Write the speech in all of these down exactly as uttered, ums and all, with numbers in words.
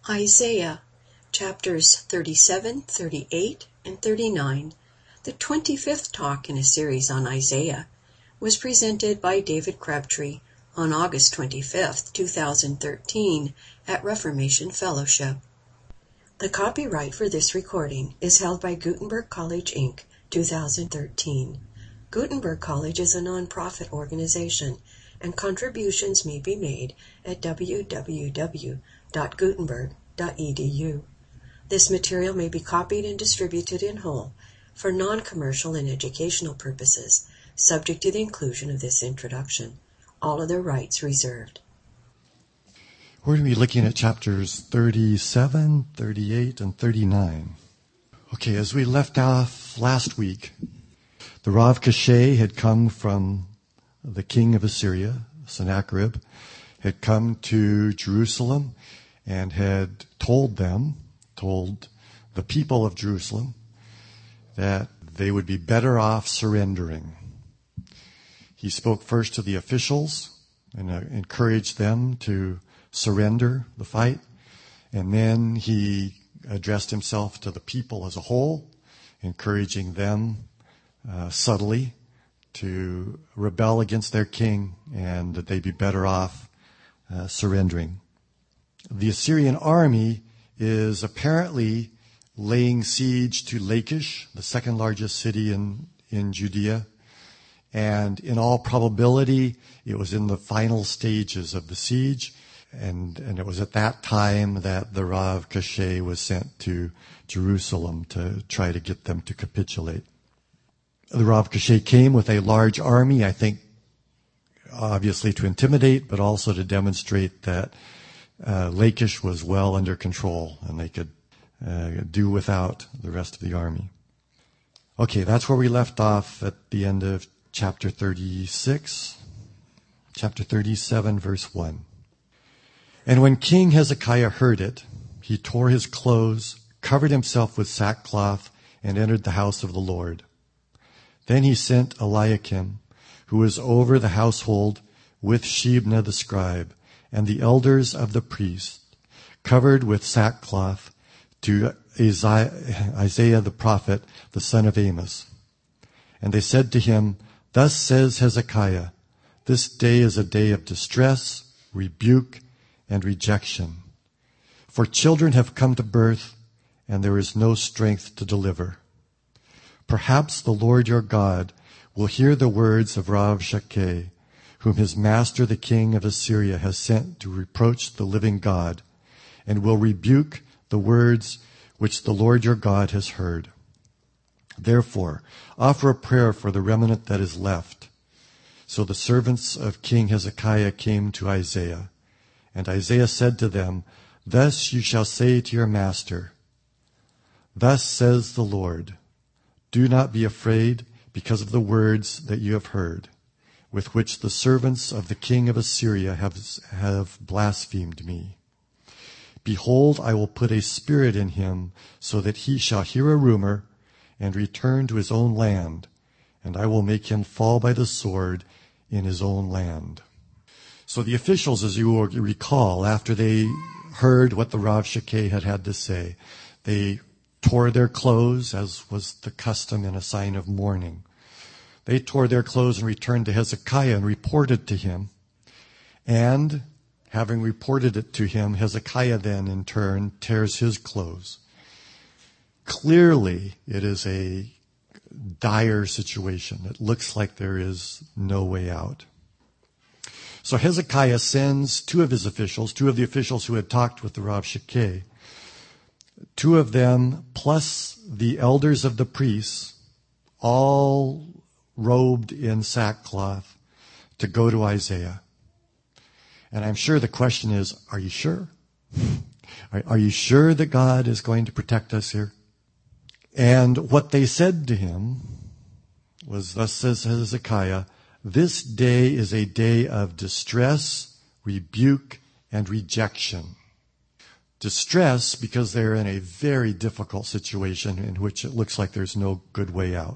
Isaiah, chapters thirty-seven, thirty-eight, and thirty-nine, the twenty-fifth talk in a series on Isaiah, was presented by David Crabtree on August twenty-fifth, two thousand thirteen at Reformation Fellowship. The copyright for this recording is held by Gutenberg College, Incorporated, two thousand thirteen. Gutenberg College is a nonprofit organization, and contributions may be made at w w w dot gutenberg dot e d u. This material may be copied and distributed in whole for non-commercial and educational purposes, subject to the inclusion of this introduction. All other rights reserved. We're going to be looking at chapters thirty-seven, thirty-eight, and thirty-nine. Okay, as we left off last week, the Rav Kashay had come from the king of Assyria, Sennacherib, had come to Jerusalem and had told them, told the people of Jerusalem, that they would be better off surrendering. He spoke first to the officials and uh, encouraged them to surrender the fight, and then he addressed himself to the people as a whole, encouraging them uh, subtly to rebel against their king and that they'd be better off uh, surrendering. The Assyrian army is apparently laying siege to Lachish, the second largest city in, in Judea. And in all probability, it was in the final stages of the siege. And, and it was at that time that the Rav Kashay was sent to Jerusalem to try to get them to capitulate. The Rav Kashay came with a large army, I think, obviously to intimidate, but also to demonstrate that uh, Lachish was well under control and they could uh, do without the rest of the army. Okay, that's where we left off at the end of chapter thirty-six, chapter thirty-seven, verse one. And when King Hezekiah heard it, he tore his clothes, covered himself with sackcloth, and entered the house of the Lord. Then he sent Eliakim, who was over the household, with Shebna the scribe, and the elders of the priests, covered with sackcloth, to Isaiah the prophet, the son of Amos. And they said to him, Thus says Hezekiah, this day is a day of distress, rebuke, and rejection. For children have come to birth, and there is no strength to deliver. Perhaps the Lord your God will hear the words of Rav Kashay, whom his master the king of Assyria has sent to reproach the living God, and will rebuke the words which the Lord your God has heard. Therefore, offer a prayer for the remnant that is left. So the servants of King Hezekiah came to Isaiah, and Isaiah said to them, Thus you shall say to your master, Thus says the Lord, Do not be afraid because of the words that you have heard, with which the servants of the king of Assyria have, have blasphemed me. Behold, I will put a spirit in him, so that he shall hear a rumor and return to his own land, and I will make him fall by the sword in his own land. So the officials, as you will recall, after they heard what the Rav Kashay had had to say, they tore their clothes, as was the custom in a sign of mourning. They tore their clothes and returned to Hezekiah and reported to him. And having reported it to him, Hezekiah then in turn tears his clothes. Clearly, it is a dire situation. It looks like there is no way out. So Hezekiah sends two of his officials, two of the officials who had talked with the Rav Kashay, two of them plus the elders of the priests, all robed in sackcloth, to go to Isaiah. And I'm sure the question is, are you sure? Are, are you sure that God is going to protect us here? And what they said to him was, Thus says Hezekiah, This day is a day of distress, rebuke, and rejection. Distress because they're in a very difficult situation in which it looks like there's no good way out.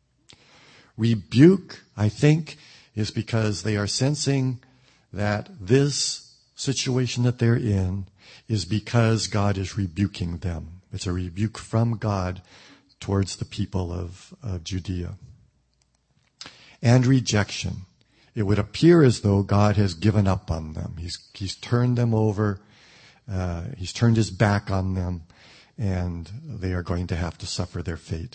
Rebuke, I think, is because they are sensing that this situation that they're in is because God is rebuking them. It's a rebuke from God towards the people of, of Judea. And rejection. It would appear as though God has given up on them. He's, he's turned them over. Uh, he's turned his back on them, and they are going to have to suffer their fate.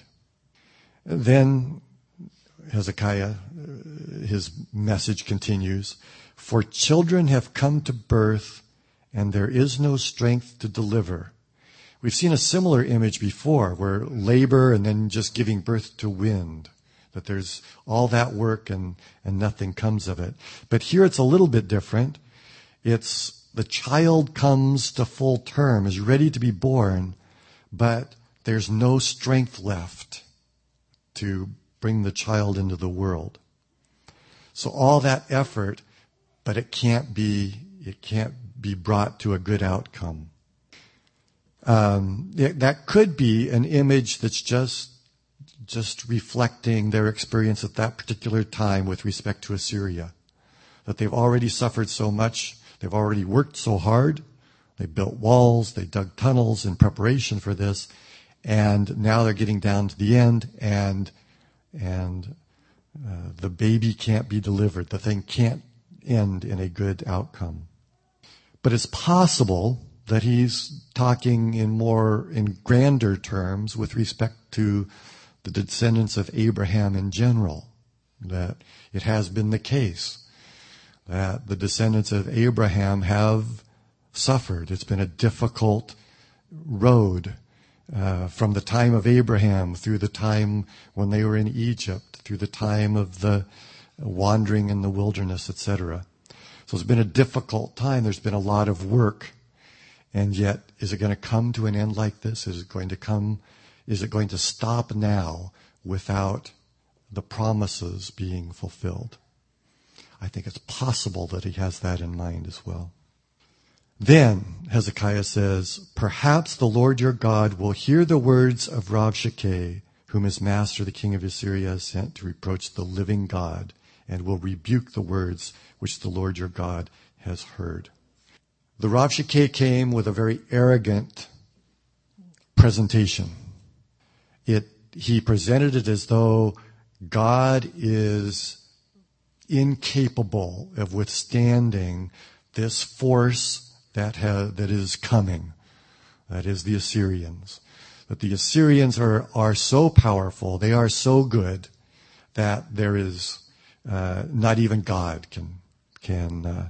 Then Hezekiah, his message continues, "For children have come to birth, and there is no strength to deliver." We've seen a similar image before, where labor and then just giving birth to wind, that there's all that work and, and nothing comes of it. But here it's a little bit different. It's the child comes to full term, is ready to be born, but there's no strength left to bring the child into the world. So all that effort, but it can't be, it can't be brought to a good outcome. Um, it, that could be an image that's just, just reflecting their experience at that particular time with respect to Assyria. That they've already suffered so much, they've already worked so hard, they built walls, they dug tunnels in preparation for this, and now they're getting down to the end, and and uh, the baby can't be delivered. The thing can't end in a good outcome. But it's possible that he's talking in more, in grander terms with respect to the descendants of Abraham in general. That it has been the case that the descendants of Abraham have suffered. It's been a difficult road uh, from the time of Abraham through the time when they were in Egypt, through the time of the wandering in the wilderness, et cetera. So it's been a difficult time. There's been a lot of work. And yet, is it going to come to an end like this? Is it going to come, is it going to stop now without the promises being fulfilled? I think it's possible that he has that in mind as well. Then Hezekiah says, "Perhaps the Lord your God will hear the words of Rabshakeh, whom his master, the king of Assyria, has sent to reproach the living God, and will rebuke the words which the Lord your God has heard." The Rabshakeh came with a very arrogant presentation. It, he presented it as though God is incapable of withstanding this force that ha, that is coming. That is the Assyrians. That the Assyrians are, are so powerful, they are so good, that there is, uh, not even God can, can, uh,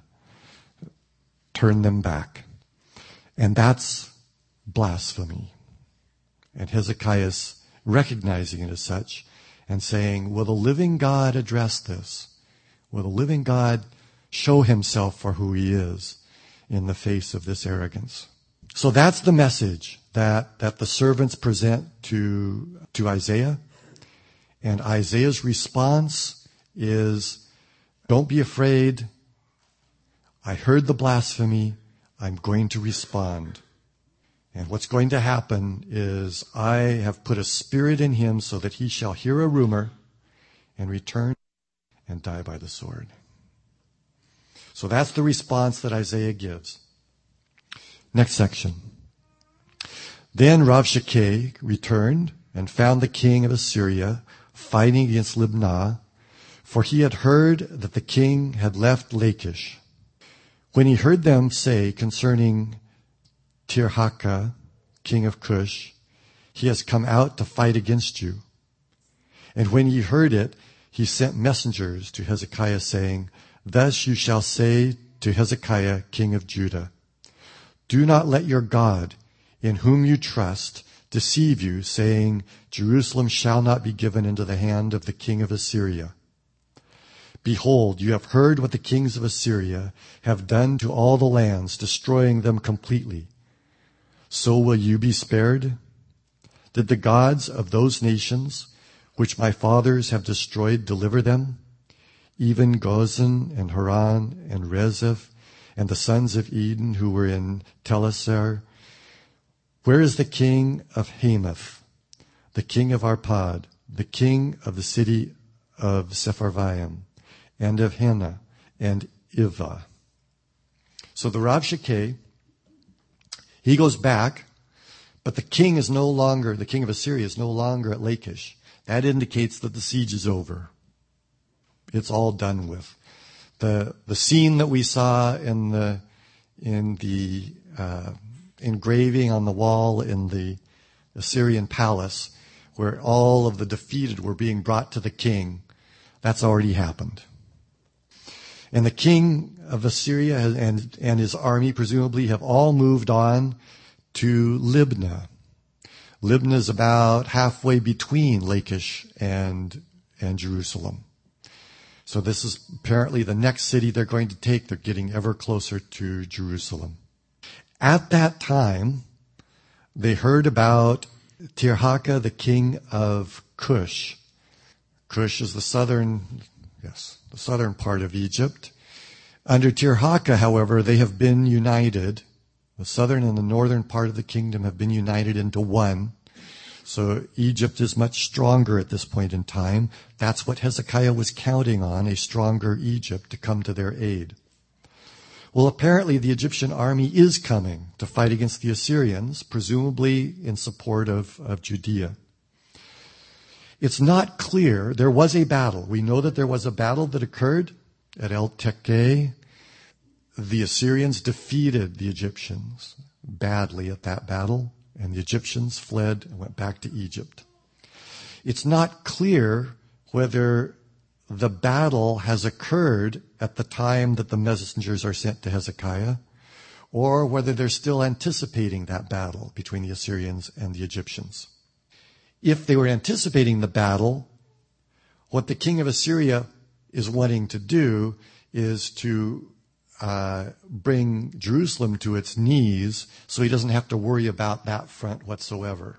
turn them back. And that's blasphemy. And Hezekiah is recognizing it as such and saying, will the living God address this? Will the living God show himself for who he is in the face of this arrogance? So that's the message that, that the servants present to, to Isaiah. And Isaiah's response is, don't be afraid. I heard the blasphemy. I'm going to respond. And what's going to happen is I have put a spirit in him so that he shall hear a rumor and return and die by the sword. So that's the response that Isaiah gives. Next section. Then Rabshakeh returned and found the king of Assyria fighting against Libnah, for he had heard that the king had left Lachish. When he heard them say concerning Tirhakah, king of Cush, he has come out to fight against you. And when he heard it, he sent messengers to Hezekiah, saying, thus you shall say to Hezekiah, king of Judah, do not let your God, in whom you trust, deceive you, saying, Jerusalem shall not be given into the hand of the king of Assyria. Behold, you have heard what the kings of Assyria have done to all the lands, destroying them completely. So will you be spared? Did the gods of those nations, which my fathers have destroyed, deliver them? Even Gozan and Haran and Rezeph and the sons of Eden who were in Telassar? Where is the king of Hamath, the king of Arpad, the king of the city of Sepharvaim, and of Hena and Ivah? So the Rabshakeh He goes back, but the king is no longer, the king of Assyria is no longer at Lachish. That indicates that the siege is over. It's all done with. The the scene that we saw in the in the uh, engraving on the wall in the Assyrian palace, where all of the defeated were being brought to the king, that's already happened. And the king of Assyria and, and his army presumably have all moved on to Libnah. Libnah is about halfway between Lachish and, and Jerusalem. So this is apparently the next city they're going to take. They're getting ever closer to Jerusalem. At that time, they heard about Tirhakah, the king of Cush. Cush is the southern, yes, the southern part of Egypt. Under Tirhakah, however, they have been united. The southern and the northern part of the kingdom have been united into one. So Egypt is much stronger at this point in time. That's what Hezekiah was counting on, a stronger Egypt to come to their aid. Well, apparently the Egyptian army is coming to fight against the Assyrians, presumably in support of, of Judea. It's not clear. There was a battle. We know that there was a battle that occurred at El Tequeh. The Assyrians defeated the Egyptians badly at that battle, and the Egyptians fled and went back to Egypt. It's not clear whether the battle has occurred at the time that the messengers are sent to Hezekiah, or whether they're still anticipating that battle between the Assyrians and the Egyptians. If they were anticipating the battle, what the king of Assyria is wanting to do is to uh, bring Jerusalem to its knees so he doesn't have to worry about that front whatsoever.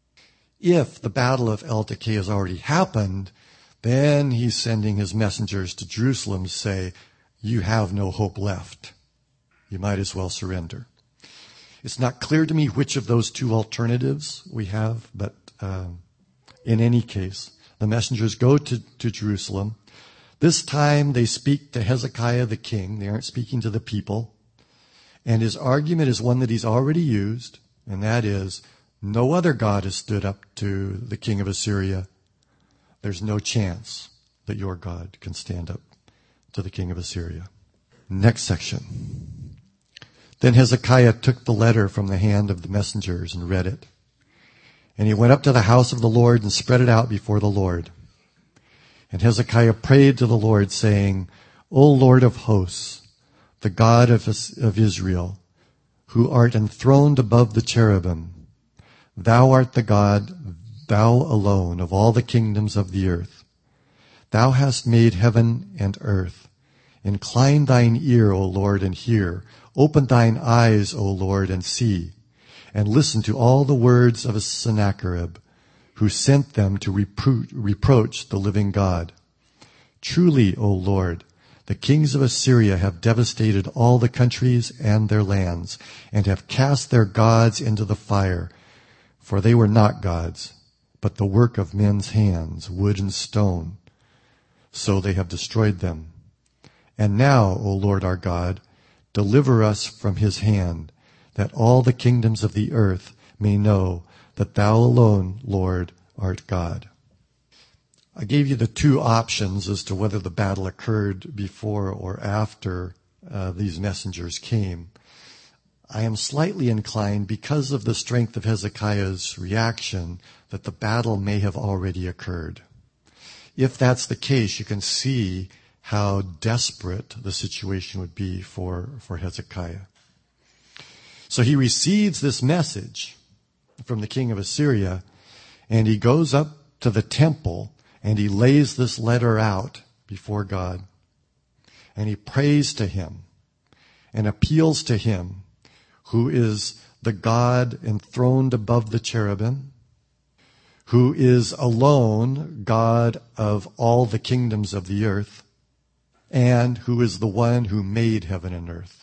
If the battle of El Tequeh has already happened, then he's sending his messengers to Jerusalem to say, you have no hope left. You might as well surrender. It's not clear to me which of those two alternatives we have, but uh, in any case, the messengers go to, to Jerusalem. This time they speak to Hezekiah the king. They aren't speaking to the people. And his argument is one that he's already used, and that is, no other God has stood up to the king of Assyria. There's no chance that your God can stand up to the king of Assyria. Next section. Then Hezekiah took the letter from the hand of the messengers and read it. And he went up to the house of the Lord and spread it out before the Lord. And Hezekiah prayed to the Lord, saying, O Lord of hosts, the God of, of Israel, who art enthroned above the cherubim, thou art the God, thou alone, of all the kingdoms of the earth. Thou hast made heaven and earth. Incline thine ear, O Lord, and hear. Open thine eyes, O Lord, and see. And listen to all the words of Sennacherib, who sent them to repro- reproach the living God. Truly, O Lord, the kings of Assyria have devastated all the countries and their lands, and have cast their gods into the fire. For they were not gods, but the work of men's hands, wood and stone. So they have destroyed them. And now, O Lord our God, deliver us from his hand, that all the kingdoms of the earth may know that thou alone, Lord, art God. I gave you the two options as to whether the battle occurred before or after uh, these messengers came. I am slightly inclined, because of the strength of Hezekiah's reaction, that the battle may have already occurred. If that's the case, you can see how desperate the situation would be for, for Hezekiah. So he receives this message from the king of Assyria, and he goes up to the temple and he lays this letter out before God. And he prays to him and appeals to him, who is the God enthroned above the cherubim, who is alone God of all the kingdoms of the earth, and who is the one who made heaven and earth.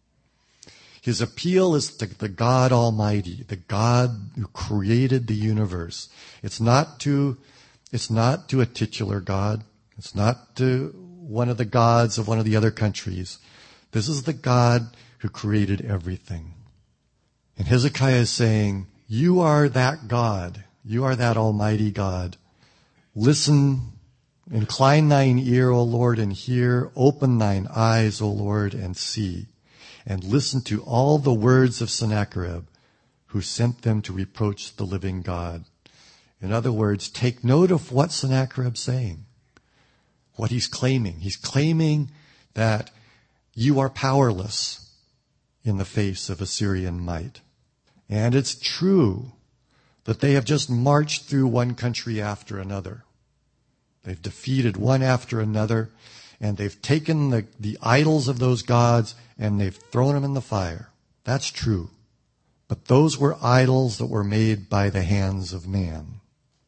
His appeal is to the God Almighty, the God who created the universe. It's not to, it's not to a titular God. It's not to one of the gods of one of the other countries. This is the God who created everything. And And Hezekiah is saying, you are that God. You are that Almighty God. Listen, incline thine ear, O Lord, and hear. Open thine eyes, O Lord, and see. And listen to all the words of Sennacherib, who sent them to reproach the living God. In other words, take note of what Sennacherib's saying, what he's claiming. He's claiming that you are powerless in the face of Assyrian might. And it's true that they have just marched through one country after another. They've defeated one after another, and they've taken the, the idols of those gods and they've thrown them in the fire. That's true. But those were idols that were made by the hands of man.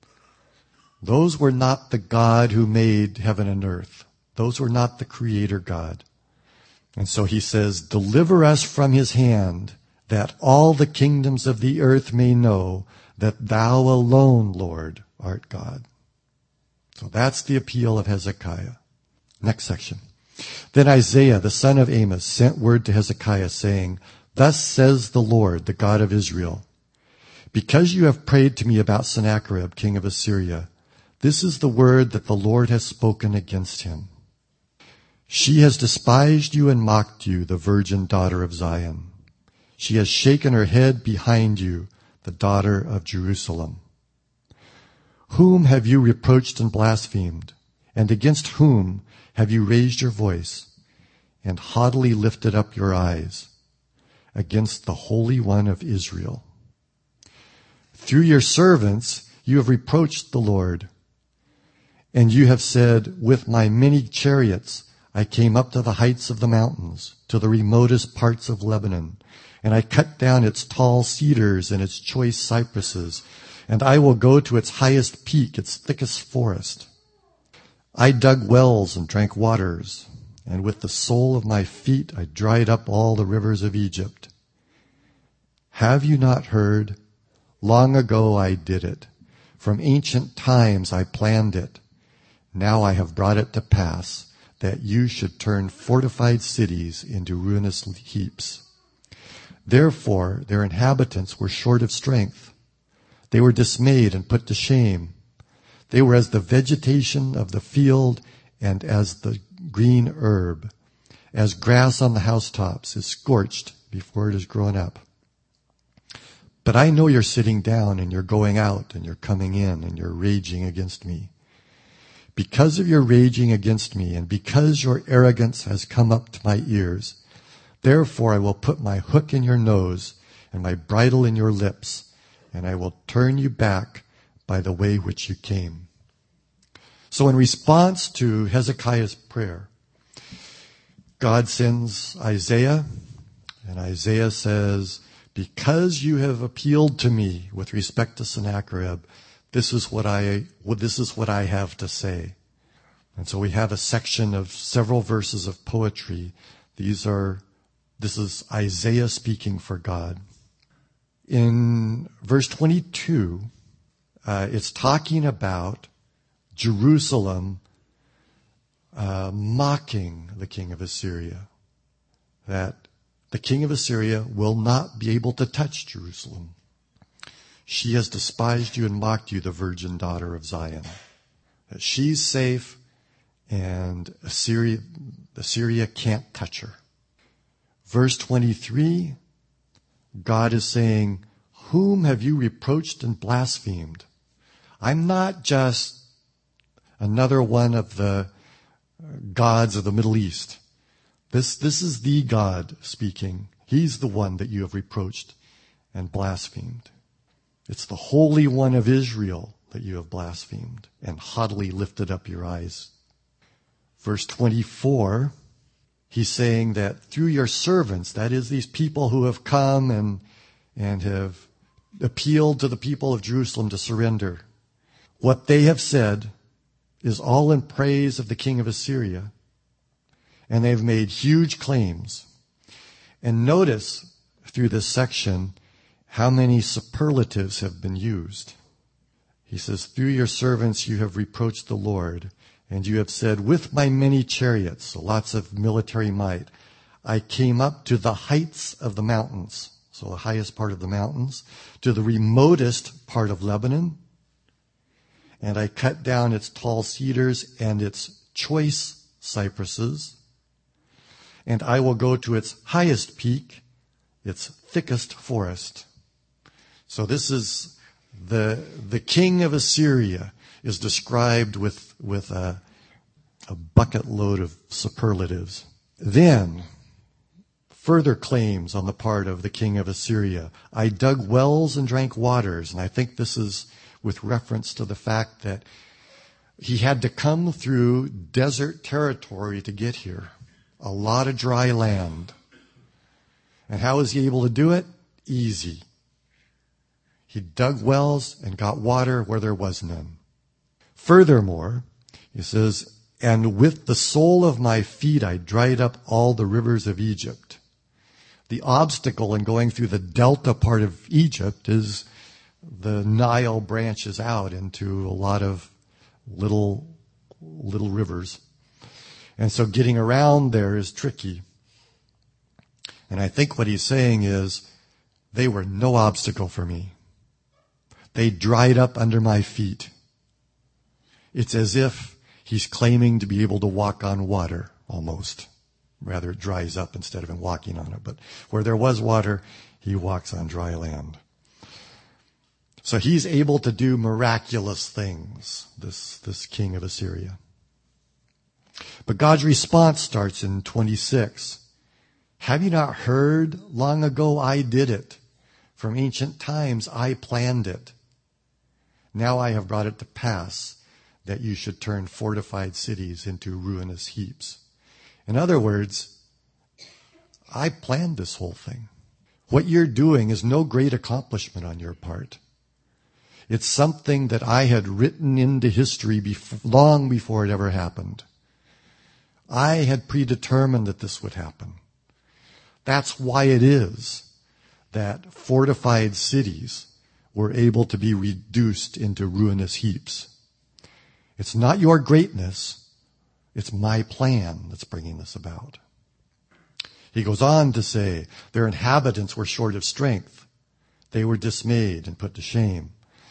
Those were not the God who made heaven and earth. Those were not the Creator God. And so he says, deliver us from his hand, that all the kingdoms of the earth may know that thou alone, Lord, art God. So that's the appeal of Hezekiah. Next section. Then Isaiah, the son of Amos, sent word to Hezekiah, saying, thus says the Lord, the God of Israel, because you have prayed to me about Sennacherib, king of Assyria, this is the word that the Lord has spoken against him. She has despised you and mocked you, the virgin daughter of Zion. She has shaken her head behind you, the daughter of Jerusalem. Whom have you reproached and blasphemed? And against whom have you raised your voice and haughtily lifted up your eyes? Against the Holy One of Israel. Through your servants you have reproached the Lord. And you have said, with my many chariots I came up to the heights of the mountains, to the remotest parts of Lebanon, and I cut down its tall cedars and its choice cypresses, and I will go to its highest peak, its thickest forest. I dug wells and drank waters, and with the sole of my feet I dried up all the rivers of Egypt. Have you not heard? Long ago I did it. From ancient times I planned it. Now I have brought it to pass, that you should turn fortified cities into ruinous heaps. Therefore their inhabitants were short of strength. They were dismayed and put to shame. They were as the vegetation of the field and as the green herb, as grass on the housetops is scorched before it is grown up. But I know you're sitting down and you're going out and you're coming in and you're raging against me. Because of your raging against me and because your arrogance has come up to my ears, therefore I will put my hook in your nose and my bridle in your lips, and I will turn you back by the way which you came. So in response to Hezekiah's prayer, God sends Isaiah, and Isaiah says, because you have appealed to me with respect to Sennacherib, this is what I, this is what I have to say. And so we have a section of several verses of poetry. These are, this is Isaiah speaking for God. In verse twenty-two, uh, it's talking about Jerusalem uh, mocking the king of Assyria. That the king of Assyria will not be able to touch Jerusalem. She has despised you and mocked you, the virgin daughter of Zion. That she's safe and Assyria, Assyria can't touch her. Verse twenty-three, God is saying, whom have you reproached and blasphemed? I'm not just another one of the gods of the Middle East. This, this is the God speaking. He's the one that you have reproached and blasphemed. It's the Holy One of Israel that you have blasphemed and haughtily lifted up your eyes. Verse twenty-four, he's saying that through your servants, that is these people who have come and, and have appealed to the people of Jerusalem to surrender, what they have said is all in praise of the king of Assyria. And they've made huge claims. And notice through this section how many superlatives have been used. He says, through your servants you have reproached the Lord, and you have said, with my many chariots, so lots of military might, I came up to the heights of the mountains. so the highest part of the mountains, to the remotest part of Lebanon. And I cut down its tall cedars and its choice cypresses. And I will go to its highest peak, its thickest forest. So this is the, the king of Assyria is described with, with a, a bucket load of superlatives. Then, further claims on the part of the king of Assyria. I dug wells and drank waters. And I think this is with reference to the fact that he had to come through desert territory to get here. A lot of dry land. And how was he able to do it? Easy. He dug wells and got water where there was none. Furthermore, he says, and with the sole of my feet I dried up all the rivers of Egypt. The obstacle in going through the delta part of Egypt is the Nile branches out into a lot of little, little rivers. And so getting around there is tricky. And I think what he's saying is, they were no obstacle for me. They dried up under my feet. It's as if he's claiming to be able to walk on water, almost. Rather, it dries up instead of him walking on it. But where there was water, he walks on dry land. So he's able to do miraculous things, this, this king of Assyria. But God's response starts in twenty-six. Have you not heard? Long ago I did it. From ancient times I planned it. Now I have brought it to pass that you should turn fortified cities into ruinous heaps. In other words, I planned this whole thing. What you're doing is no great accomplishment on your part. It's something that I had written into history before, long before it ever happened. I had predetermined that this would happen. That's why it is that fortified cities were able to be reduced into ruinous heaps. It's not your greatness. It's my plan that's bringing this about. He goes on to say, their inhabitants were short of strength. They were dismayed and put to shame.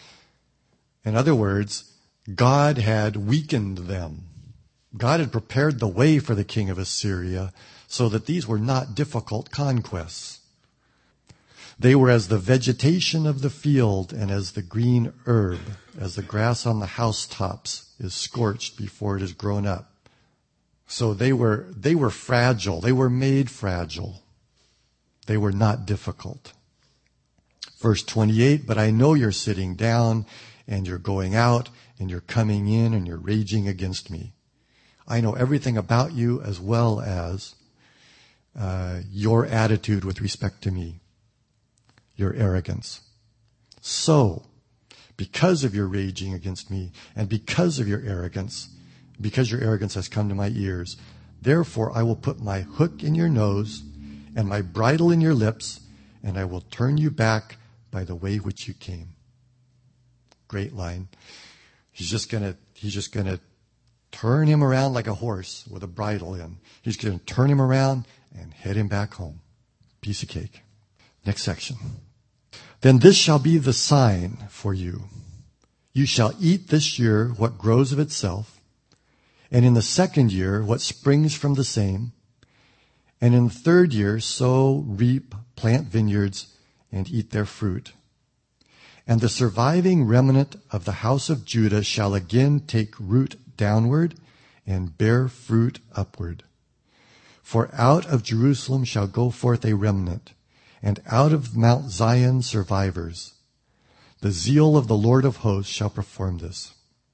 In other words, God had weakened them. God had prepared the way for the king of Assyria so that these were not difficult conquests. They were as the vegetation of the field and as the green herb, as the grass on the housetops is scorched before it is grown up. So they were, they were fragile. They were made fragile. They were not difficult. Verse twenty-eight, but I know you're sitting down and you're going out and you're coming in and you're raging against me. I know everything about you as well as uh, your attitude with respect to me, your arrogance. So, because of your raging against me and because of your arrogance, because your arrogance has come to my ears, therefore I will put my hook in your nose and my bridle in your lips, and I will turn you back by the way which you came. Great line. He's just gonna, he's just gonna turn him around like a horse with a bridle in. He's gonna turn him around and head him back home. Piece of cake. Next section. Then this shall be the sign for you. You shall eat this year what grows of itself, and in the second year what springs from the same, and in the third year sow, reap, plant vineyards, and eat their fruit. And the surviving remnant of the house of Judah shall again take root downward and bear fruit upward. For out of Jerusalem shall go forth a remnant, and out of Mount Zion survivors. The zeal of the Lord of hosts shall perform this.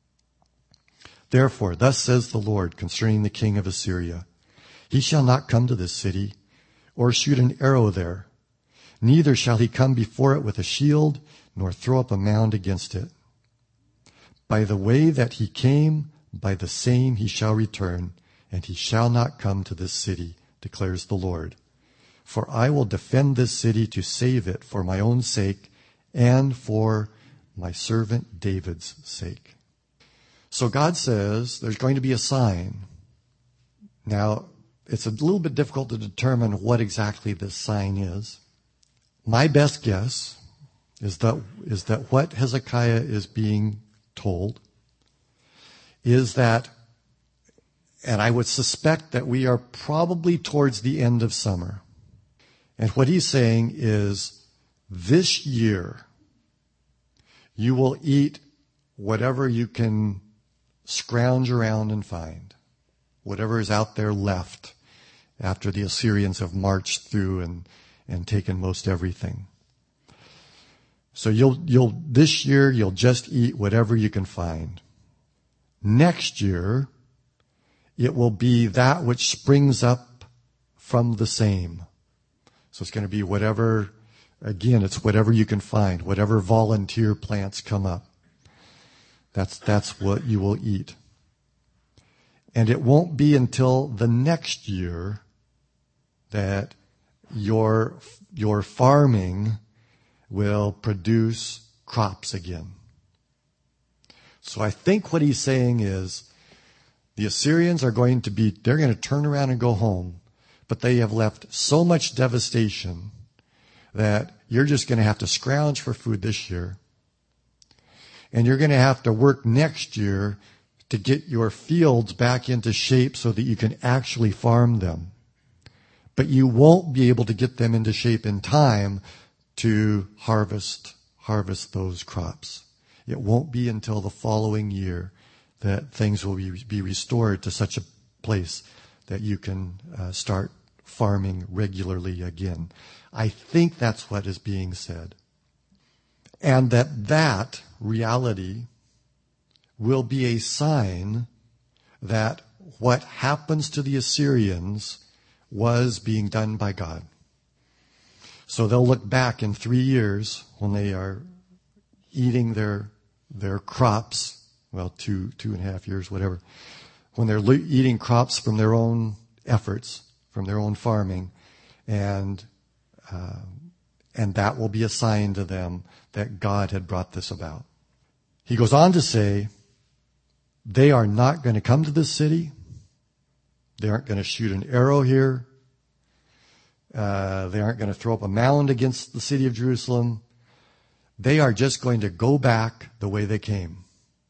Therefore, thus says the Lord concerning the king of Assyria, he shall not come to this city, or shoot an arrow there, neither shall he come before it with a shield, nor throw up a mound against it. By the way that he came, by the same he shall return, and he shall not come to this city, declares the Lord. For I will defend this city to save it for my own sake and for my servant David's sake. So God says there's going to be a sign. Now, it's a little bit difficult to determine what exactly this sign is. my best guess is that, is that what Hezekiah is being told is that, and I would suspect that we are probably towards the end of summer. And what he's saying is, this year, you will eat whatever you can scrounge around and find, whatever is out there left after the Assyrians have marched through and, and taken most everything. So you'll, you'll, this year, you'll just eat whatever you can find. Next year, it will be that which springs up from the same. So it's going to be whatever, again, it's whatever you can find, whatever volunteer plants come up. That's, that's what you will eat. And it won't be until the next year that your, your farming will produce crops again. So I think what he's saying is the Assyrians are going to be, they're going to turn around and go home, but they have left so much devastation that you're just going to have to scrounge for food this year. And you're going to have to work next year to get your fields back into shape so that you can actually farm them. But you won't be able to get them into shape in time to harvest, harvest those crops. It won't be until the following year that things will be, be restored to such a place that you can uh, start farming regularly again. I think that's what is being said. And that that reality will be a sign that what happens to the Assyrians was being done by God. So they'll look back in three years when they are eating their their crops, well, two, two and a half years, whatever, when they're le- eating crops from their own efforts, from their own farming, and uh, and that will be a sign to them that God had brought this about. He goes on to say, they are not going to come to this city. They aren't going to shoot an arrow here. Uh, they aren't going to throw up a mound against the city of Jerusalem. They are just going to go back the way they came.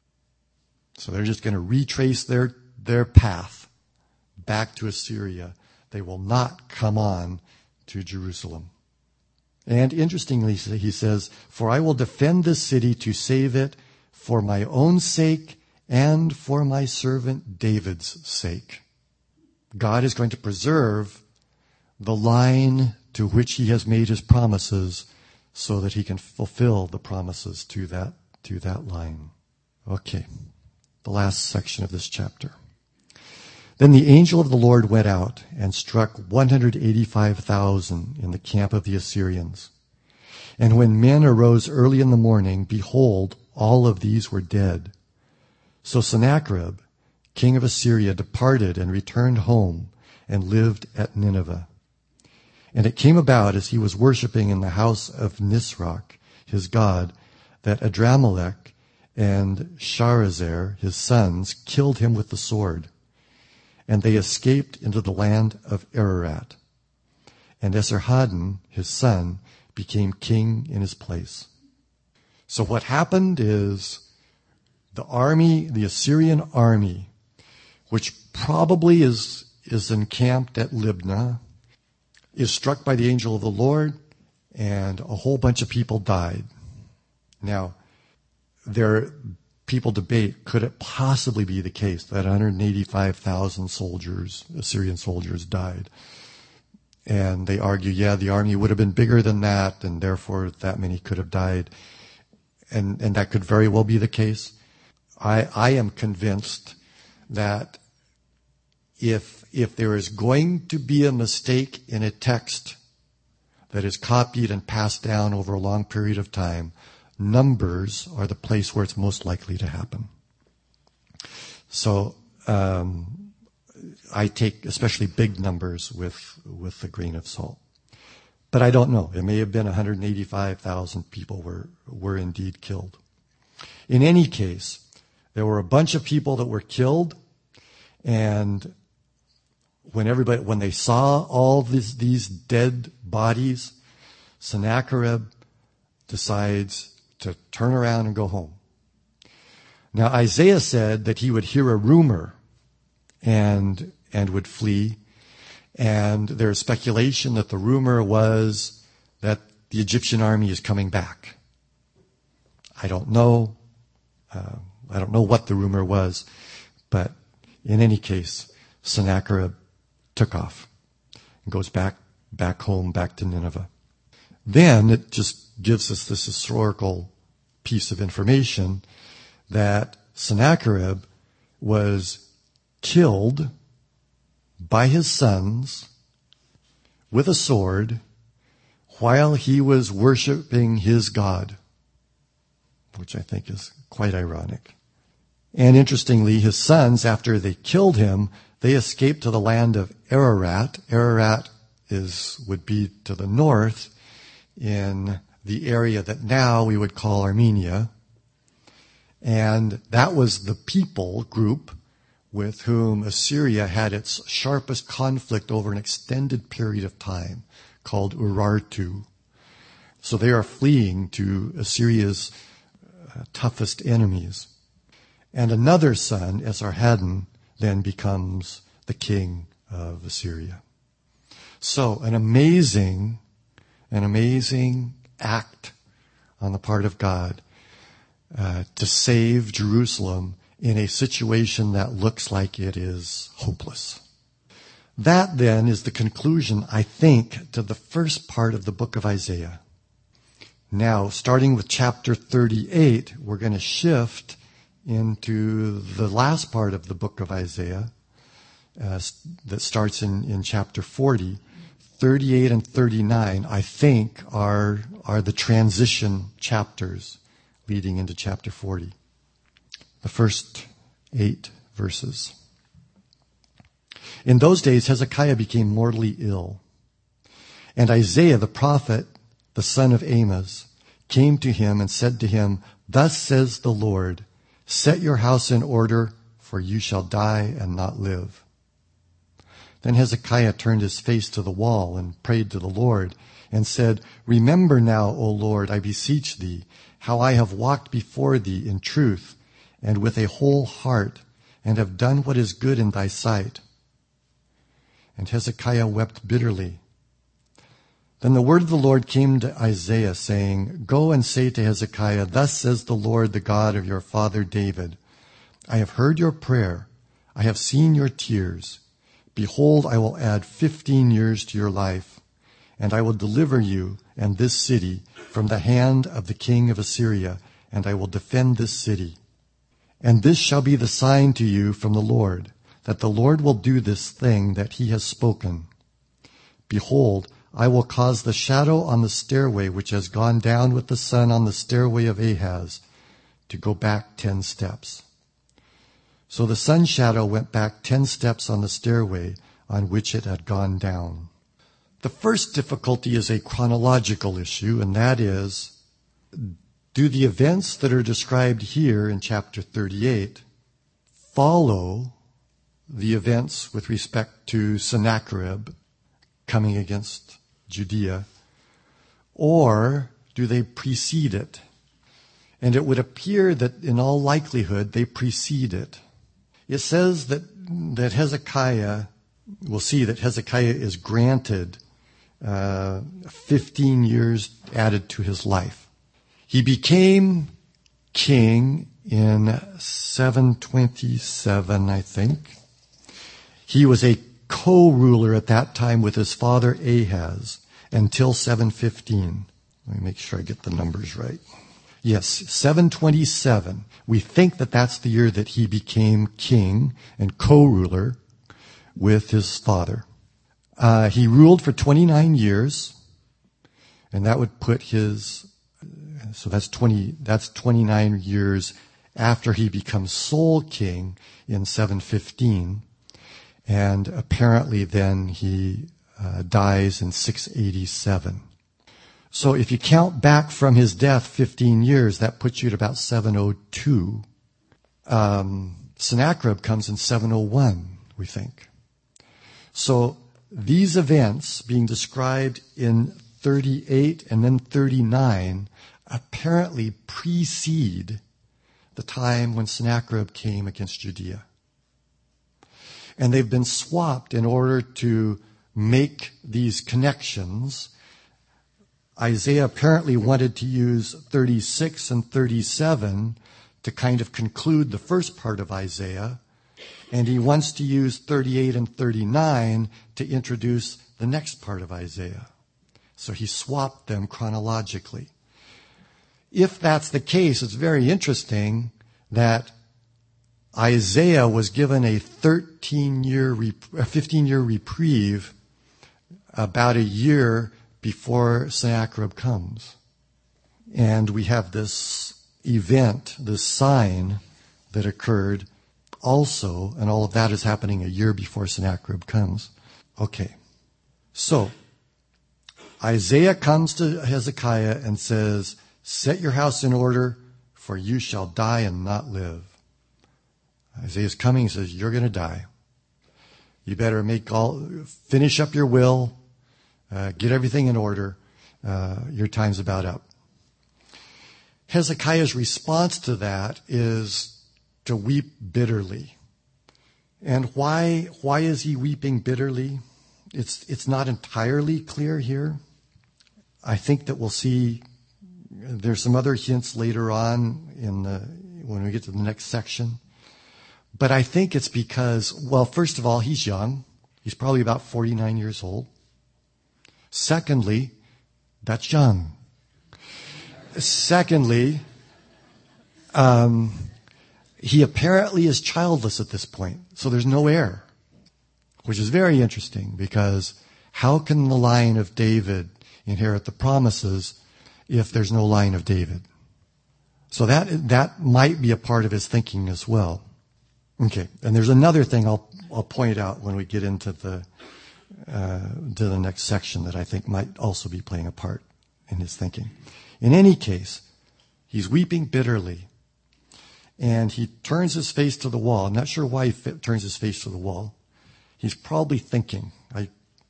So they're just going to retrace their, their path back to Assyria. They will not come on to Jerusalem. And interestingly, he says, for I will defend this city to save it for my own sake and for my servant David's sake. God is going to preserve the line to which he has made his promises so that he can fulfill the promises to that, to that line. Okay, the last section of this chapter. Then the angel of the Lord went out and struck one hundred eighty-five thousand in the camp of the Assyrians. And when men arose early in the morning, behold, all of these were dead. So Sennacherib, king of Assyria, departed and returned home and lived at Nineveh. And it came about as he was worshipping in the house of Nisroch, his god, that Adramelech and Sharezer, his sons, killed him with the sword. And they escaped into the land of Ararat. And Esarhaddon, his son, became king in his place. So what happened is the army, the Assyrian army, which probably is, is encamped at Libnah, is struck by the angel of the Lord, and a whole bunch of people died. Now, there people debate, could it possibly be the case that one hundred eighty-five thousand soldiers, Assyrian soldiers, died? And they argue, yeah, the army would have been bigger than that, and therefore that many could have died. And, and that could very well be the case. I, I am convinced that if, if there is going to be a mistake in a text that is copied and passed down over a long period of time, Numbers are the place where it's most likely to happen. So um, I take especially big numbers with with a grain of salt. But I don't know. It may have been one hundred eighty-five thousand people were were indeed killed. In any case, there were a bunch of people that were killed, and when everybody when they saw all these these dead bodies, Sennacherib decides to turn around and go home. Now, Isaiah said that he would hear a rumor and and would flee. And there's speculation that the rumor was that the Egyptian army is coming back. I don't know. Uh, I don't know what the rumor was. But in any case, Sennacherib took off and goes back, back home, back to Nineveh. Then it just gives us this historical piece of information that Sennacherib was killed by his sons with a sword while he was worshiping his God, which I think is quite ironic. And interestingly, his sons, after they killed him, they escaped to the land of Ararat. Ararat is would be to the north in the area that now we would call Armenia. And that was the people group with whom Assyria had its sharpest conflict over an extended period of time, called Urartu. So they are fleeing to Assyria's uh, toughest enemies. And another son, Esarhaddon, then becomes the king of Assyria. So an amazing, an amazing act on the part of God uh, to save Jerusalem in a situation that looks like it is hopeless. That then is the conclusion, I think, to the first part of the book of Isaiah. Now, starting with chapter thirty-eight, we're going to shift into the last part of the book of Isaiah uh, that starts in, in chapter forty. thirty-eight and thirty-nine, I think, are, are the transition chapters leading into chapter forty. The first eight verses. In those days, Hezekiah became mortally ill. And Isaiah the prophet, the son of Amos, came to him and said to him, "Thus says the Lord, set your house in order, for you shall die and not live." Then Hezekiah turned his face to the wall and prayed to the Lord and said, "Remember now, O Lord, I beseech thee, how I have walked before thee in truth and with a whole heart, and have done what is good in thy sight." And Hezekiah wept bitterly. Then the word of the Lord came to Isaiah, saying, "Go and say to Hezekiah, Thus says the Lord, the God of your father David, I have heard your prayer, I have seen your tears. Behold, I will add fifteen years to your life, and I will deliver you and this city from the hand of the king of Assyria, and I will defend this city. And this shall be the sign to you from the Lord, that the Lord will do this thing that he has spoken. Behold, I will cause the shadow on the stairway which has gone down with the sun on the stairway of Ahaz to go back ten steps." So the sun shadow went back ten steps on the stairway on which it had gone down. The first difficulty is a chronological issue, and that is, do the events that are described here in chapter thirty-eight follow the events with respect to Sennacherib coming against Judea, or do they precede it? And it would appear that in all likelihood they precede it. It says that, that Hezekiah, we'll see that Hezekiah is granted uh, fifteen years added to his life. He became king in seven twenty-seven, I think. He was a co-ruler at that time with his father Ahaz until seven fifteen. Let me make sure I get the numbers right. Yes, seven twenty-seven. We think that that's the year that he became king and co-ruler with his father. Uh, he ruled for twenty-nine years, and that would put his, so that's twenty, that's twenty-nine years after he becomes sole king in seven fifteen. And apparently then he uh, dies in six eighty-seven. So if you count back from his death fifteen years, that puts you at about seven oh two. Um, Sennacherib comes in seven oh one, we think. So these events being described in thirty-eight and then thirty-nine apparently precede the time when Sennacherib came against Judea. And they've been swapped in order to make these connections. Isaiah apparently wanted to use thirty-six and thirty-seven to kind of conclude the first part of Isaiah, and he wants to use thirty-eight and thirty-nine to introduce the next part of Isaiah. So he swapped them chronologically. If that's the case, it's very interesting that Isaiah was given a thirteen-year, a fifteen-year reprieve about a year before Sennacherib comes. And we have this event, this sign that occurred also, and all of that is happening a year before Sennacherib comes. Okay. So, Isaiah comes to Hezekiah and says, "Set your house in order, for you shall die and not live." Isaiah's coming and says, "You're going to die. You better make all, finish up your will, uh, get everything in order. Uh, your time's about up." Hezekiah's response to that is to weep bitterly. And why, why is he weeping bitterly? It's, it's not entirely clear here. I think that we'll see, there's some other hints later on in the, when we get to the next section. But I think it's because, well, first of all, he's young. He's probably about forty-nine years old. Secondly, that's young. Secondly, um, he apparently is childless at this point, so there's no heir, which is very interesting because how can the line of David inherit the promises if there's no line of David? So that that might be a part of his thinking as well. Okay, and there's another thing I'll I'll point out when we get into the uh, to the next section that I think might also be playing a part in his thinking. In any case, he's weeping bitterly, and he turns his face to the wall. I'm not sure why he fit, turns his face to the wall. He's probably thinking. I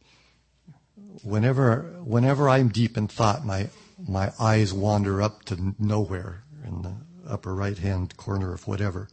whenever whenever I'm deep in thought, my my eyes wander up to nowhere in the upper right-hand corner of whatever.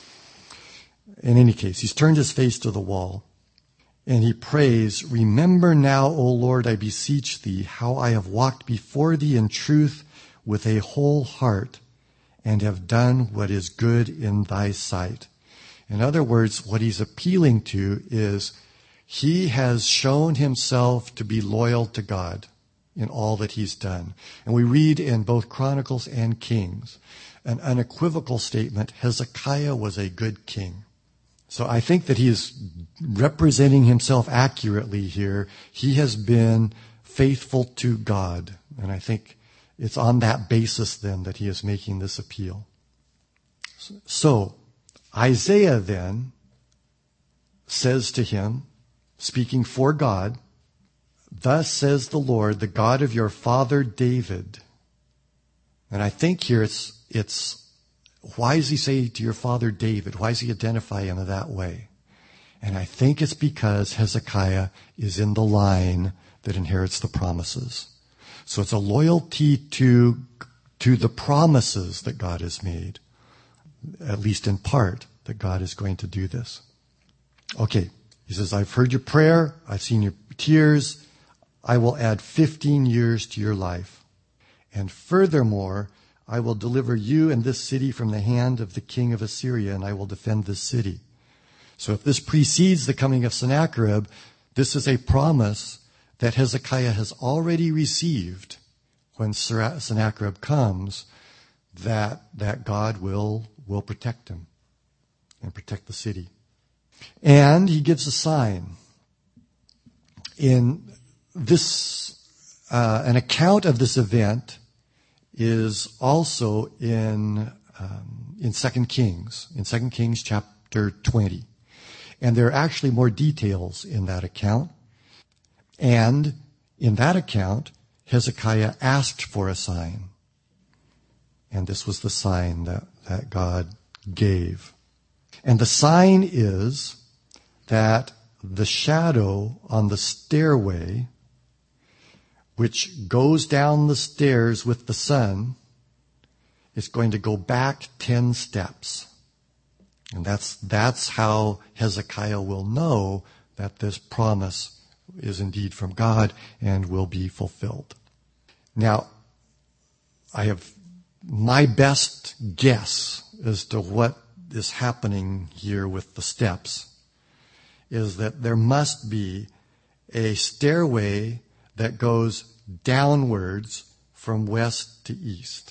In any case, he's turned his face to the wall, and he prays, "Remember now, O Lord, I beseech thee, how I have walked before thee in truth with a whole heart, and have done what is good in thy sight." In other words, what he's appealing to is he has shown himself to be loyal to God in all that he's done. And we read in both Chronicles and Kings an unequivocal statement, Hezekiah was a good king. So I think that he is representing himself accurately here. He has been faithful to God. And I think it's on that basis then that he is making this appeal. So Isaiah then says to him, speaking for God, "Thus says the Lord, the God of your father David." And I think here it's, it's, why does he say to your father David? Why does he identify him in that way? And I think it's because Hezekiah is in the line that inherits the promises. So it's a loyalty to, to the promises that God has made, at least in part, that God is going to do this. Okay, he says, "I've heard your prayer. I've seen your tears. I will add fifteen years to your life. And furthermore, I will deliver you and this city from the hand of the king of Assyria, and I will defend this city." So if this precedes the coming of Sennacherib, this is a promise that Hezekiah has already received when Sennacherib comes, that, that God will, will protect him and protect the city. And he gives a sign. In this, uh, an account of this event is also in um, in Second Kings, in Second Kings chapter twenty. And there are actually more details in that account. And in that account, Hezekiah asked for a sign. And this was the sign that, that God gave. And the sign is that the shadow on the stairway which goes down the stairs with the sun, is going to go back ten steps. And that's, that's how Hezekiah will know that this promise is indeed from God and will be fulfilled. Now, I have my best guess as to what is happening here with the steps is that there must be a stairway that goes downwards from west to east.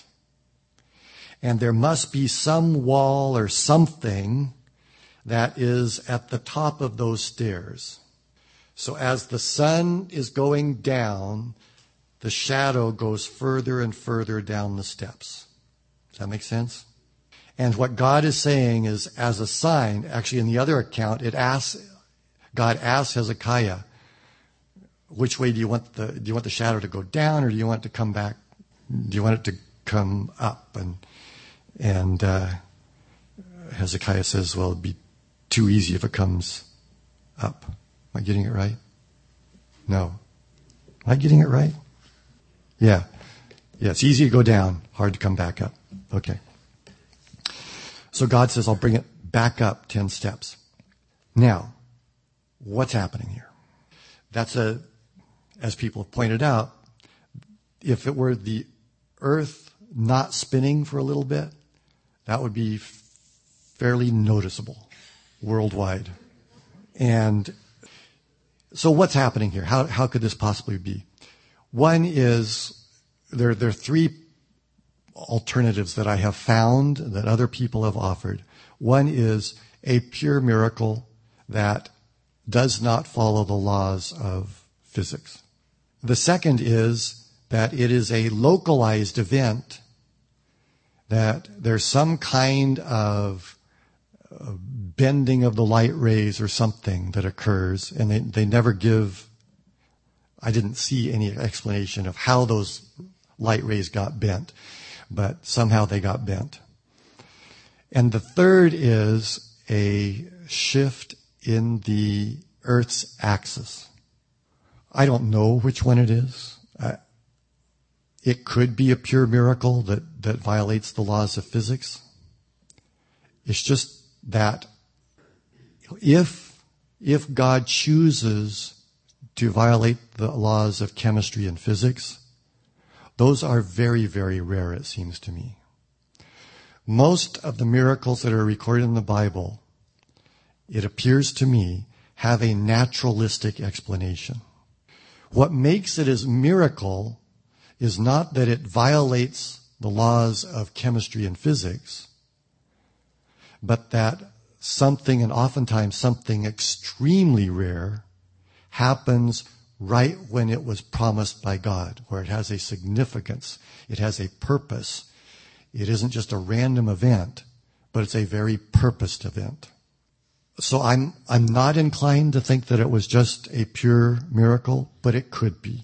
And there must be some wall or something that is at the top of those stairs. So as the sun is going down, the shadow goes further and further down the steps. Does that make sense? And what God is saying is, as a sign, actually in the other account, it asks, God asks Hezekiah, which way do you want the, do you want the shadow to go down, or do you want it to come back? Do you want it to come up? And, and, uh, Hezekiah says, well, it'd be too easy if it comes up. Am I getting it right? No. Am I getting it right? Yeah. Yeah, it's easy to go down, hard to come back up. Okay. So God says, I'll bring it back up ten steps. Now, what's happening here? That's a, as people have pointed out, if it were the earth not spinning for a little bit, that would be fairly noticeable worldwide. And so what's happening here? How, how could this possibly be? One is, there, there are three alternatives that I have found that other people have offered. One is a pure miracle that does not follow the laws of physics. The second is that it is a localized event, that there's some kind of bending of the light rays or something that occurs, and they, they never give, I didn't see any explanation of how those light rays got bent, but somehow they got bent. And the third is a shift in the Earth's axis. I don't know which one it is. Uh, it could be a pure miracle that, that violates the laws of physics. It's just that if, if God chooses to violate the laws of chemistry and physics, those are very, very rare, it seems to me. Most of the miracles that are recorded in the Bible, it appears to me, have a naturalistic explanation. What makes it a miracle is not that it violates the laws of chemistry and physics, but that something, and oftentimes something extremely rare, happens right when it was promised by God, where it has a significance, it has a purpose. It isn't just a random event, but it's a very purposed event. So I'm, I'm not inclined to think that it was just a pure miracle, but it could be.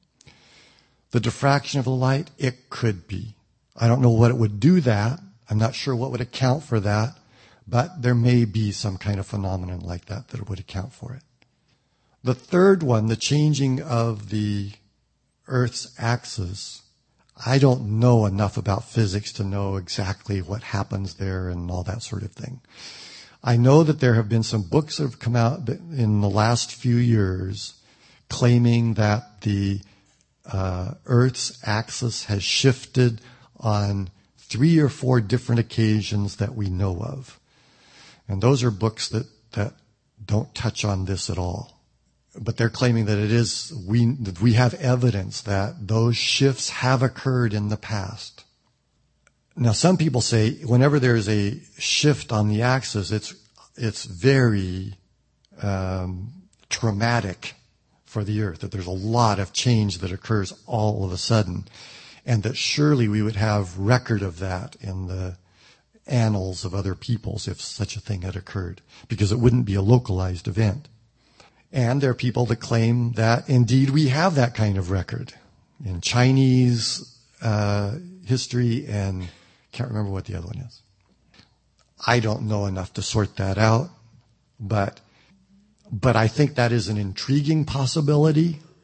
The diffraction of the light, it could be. I don't know what it would do that. I'm not sure what would account for that, but there may be some kind of phenomenon like that that would account for it. The third one, the changing of the Earth's axis, I don't know enough about physics to know exactly what happens there and all that sort of thing. I know that there have been some books that have come out in the last few years claiming that the uh, Earth's axis has shifted on three or four different occasions that we know of. And those are books that, that don't touch on this at all. But they're claiming that it is, we, that we have evidence that those shifts have occurred in the past. Now, some people say whenever there's a shift on the axis, it's, it's very, um, traumatic for the earth, that there's a lot of change that occurs all of a sudden, and that surely we would have record of that in the annals of other peoples if such a thing had occurred, because it wouldn't be a localized event. And there are people that claim that indeed we have that kind of record in Chinese uh, history, and can't remember what the other one is. I don't know enough to sort that out, but but I think that is an intriguing possibility,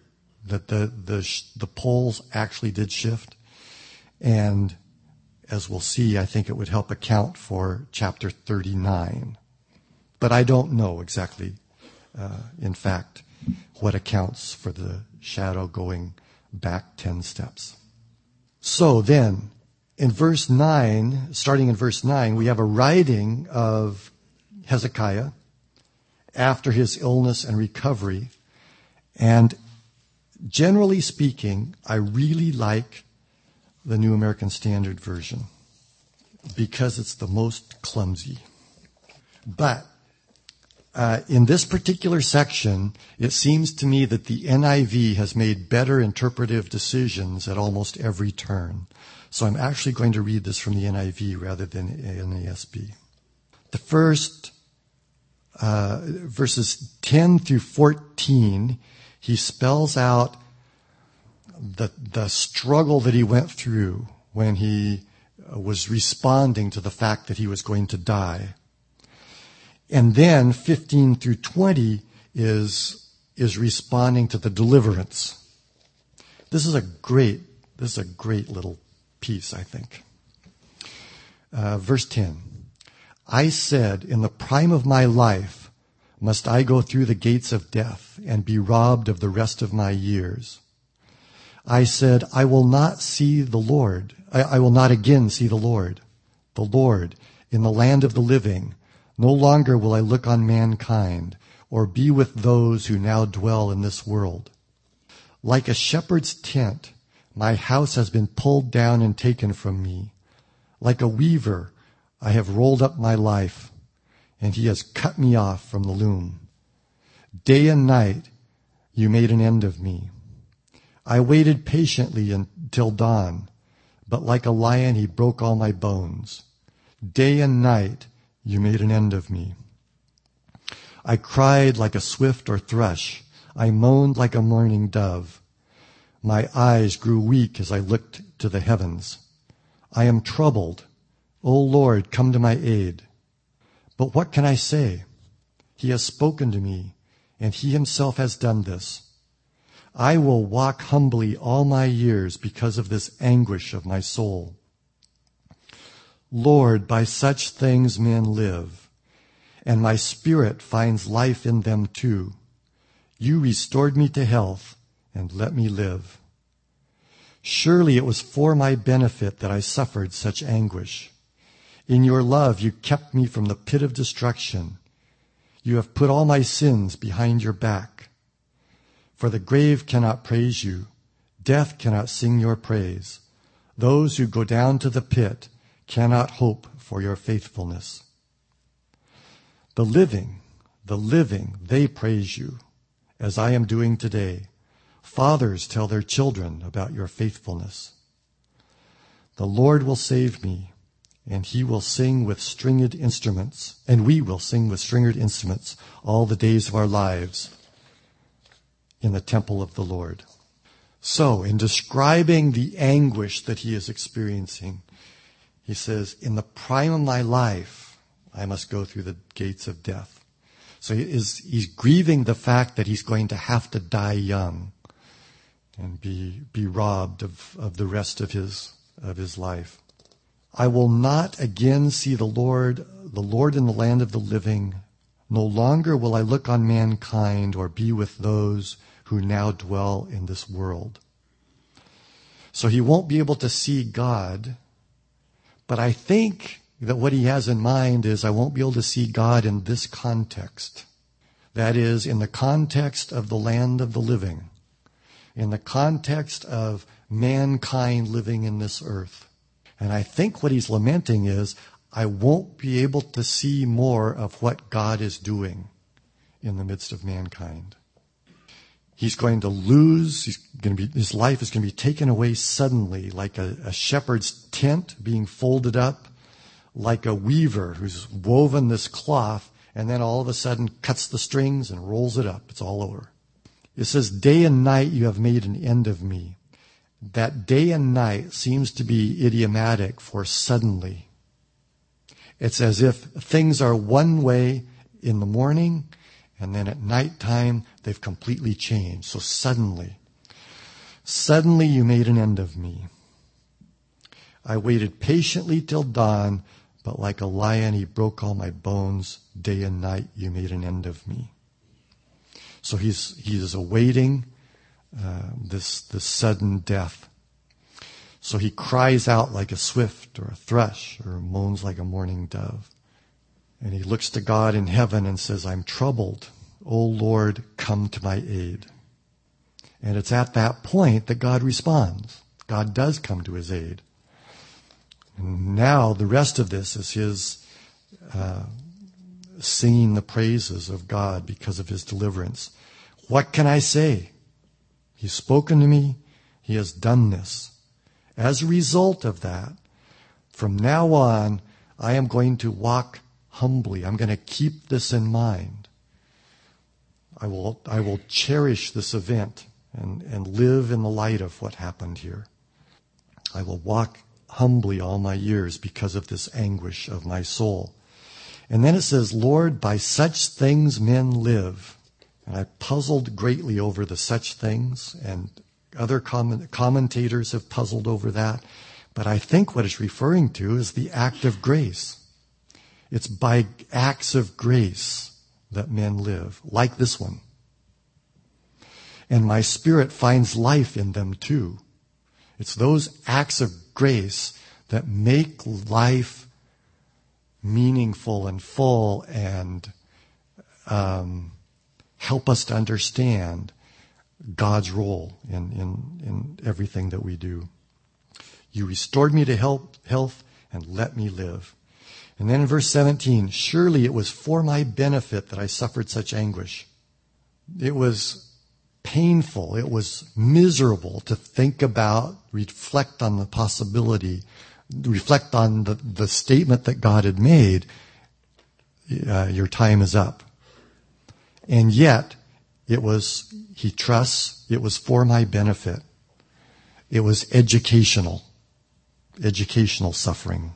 that the, the, the poles actually did shift. And as we'll see, I think it would help account for chapter thirty-nine. But I don't know exactly, uh, in fact, what accounts for the shadow going back ten steps. So then, in verse nine, starting in verse nine, we have a writing of Hezekiah after his illness and recovery. And generally speaking, I really like the New American Standard Version because it's the most clumsy. But uh, in this particular section, it seems to me that the N I V has made better interpretive decisions at almost every turn. So I'm actually going to read this from the N I V rather than N A S B. The first uh, verses ten through fourteen, he spells out the the struggle that he went through when he was responding to the fact that he was going to die. And then fifteen through twenty is is responding to the deliverance. This is a great this is a great little piece, I think. Uh, verse ten. I said, in the prime of my life, must I go through the gates of death and be robbed of the rest of my years? I said, I will not see the Lord. I, I will not again see the Lord. The Lord, in the land of the living. No longer will I look on mankind or be with those who now dwell in this world. Like a shepherd's tent, my house has been pulled down and taken from me. Like a weaver, I have rolled up my life, and he has cut me off from the loom. Day and night, you made an end of me. I waited patiently until dawn, but like a lion, he broke all my bones. Day and night, you made an end of me. I cried like a swift or thrush. I moaned like a mourning dove. My eyes grew weak as I looked to the heavens. I am troubled. O Lord, come to my aid. But what can I say? He has spoken to me, and he himself has done this. I will walk humbly all my years because of this anguish of my soul. Lord, by such things men live, and my spirit finds life in them too. You restored me to health and let me live. Surely it was for my benefit that I suffered such anguish. In your love you kept me from the pit of destruction. You have put all my sins behind your back. For the grave cannot praise you. Death cannot sing your praise. Those who go down to the pit cannot hope for your faithfulness. The living, the living, they praise you, as I am doing today. Fathers tell their children about your faithfulness. The Lord will save me, and he will sing with stringed instruments, and we will sing with stringed instruments all the days of our lives in the temple of the Lord. So, in describing the anguish that he is experiencing, he says, in the prime of my life, I must go through the gates of death. So he is, he's grieving the fact that he's going to have to die young and be, be robbed of, of the rest of his, of his life. I will not again see the Lord, the Lord in the land of the living. No longer will I look on mankind or be with those who now dwell in this world. So he won't be able to see God, but I think that what he has in mind is I won't be able to see God in this context. That is, in the context of the land of the living, in the context of mankind living in this earth. And I think what he's lamenting is, I won't be able to see more of what God is doing in the midst of mankind. He's going to lose, he's going to be, his life is going to be taken away suddenly, like a, a shepherd's tent being folded up, like a weaver who's woven this cloth, and then all of a sudden cuts the strings and rolls it up. It's all over. It says, day and night you have made an end of me. That day and night seems to be idiomatic for suddenly. It's as if things are one way in the morning, and then at nighttime they've completely changed. So suddenly. Suddenly you made an end of me. I waited patiently till dawn, but like a lion he broke all my bones. Day and night you made an end of me. So he's he is awaiting uh, this this sudden death. So he cries out like a swift or a thrush, or moans like a mourning dove. And he looks to God in heaven and says, I'm troubled. O Lord, come to my aid. And it's at that point that God responds. God does come to his aid. And now the rest of this is his uh, singing the praises of God because of his deliverance. What can I say? He's spoken to me. He has done this. As a result of that, from now on, I am going to walk humbly. I'm going to keep this in mind. I will, I will cherish this event and, and live in the light of what happened here. I will walk humbly all my years because of this anguish of my soul. And then it says, Lord, by such things men live. And I puzzled greatly over the such things, and other comment- commentators have puzzled over that. But I think what it's referring to is the act of grace. It's by acts of grace that men live, like this one. And my spirit finds life in them too. It's those acts of grace that make life meaningful and full and um, help us to understand God's role in, in, in everything that we do. You restored me to health, health and let me live. And then in verse seventeen, surely it was for my benefit that I suffered such anguish. It was painful. It was miserable to think about, reflect on the possibility, reflect on the, the statement that God had made, uh, your time is up. And yet, it was, he trusts, it was for my benefit. It was educational, educational suffering.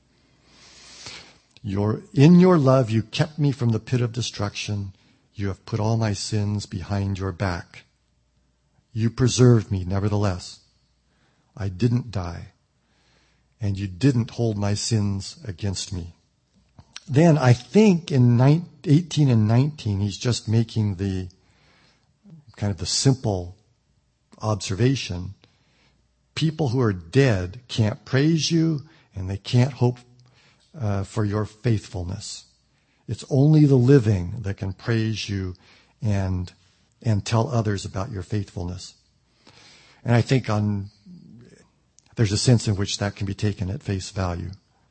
Your, in your love, you kept me from the pit of destruction. You have put all my sins behind your back. You preserved me, nevertheless. I didn't die, and you didn't hold my sins against me. Then I think in eighteen and nineteen, he's just making the kind of the simple observation. People who are dead can't praise you, and they can't hope uh, for your faithfulness. It's only the living that can praise you and and tell others about your faithfulness. And I think on there's a sense in which that can be taken at face value.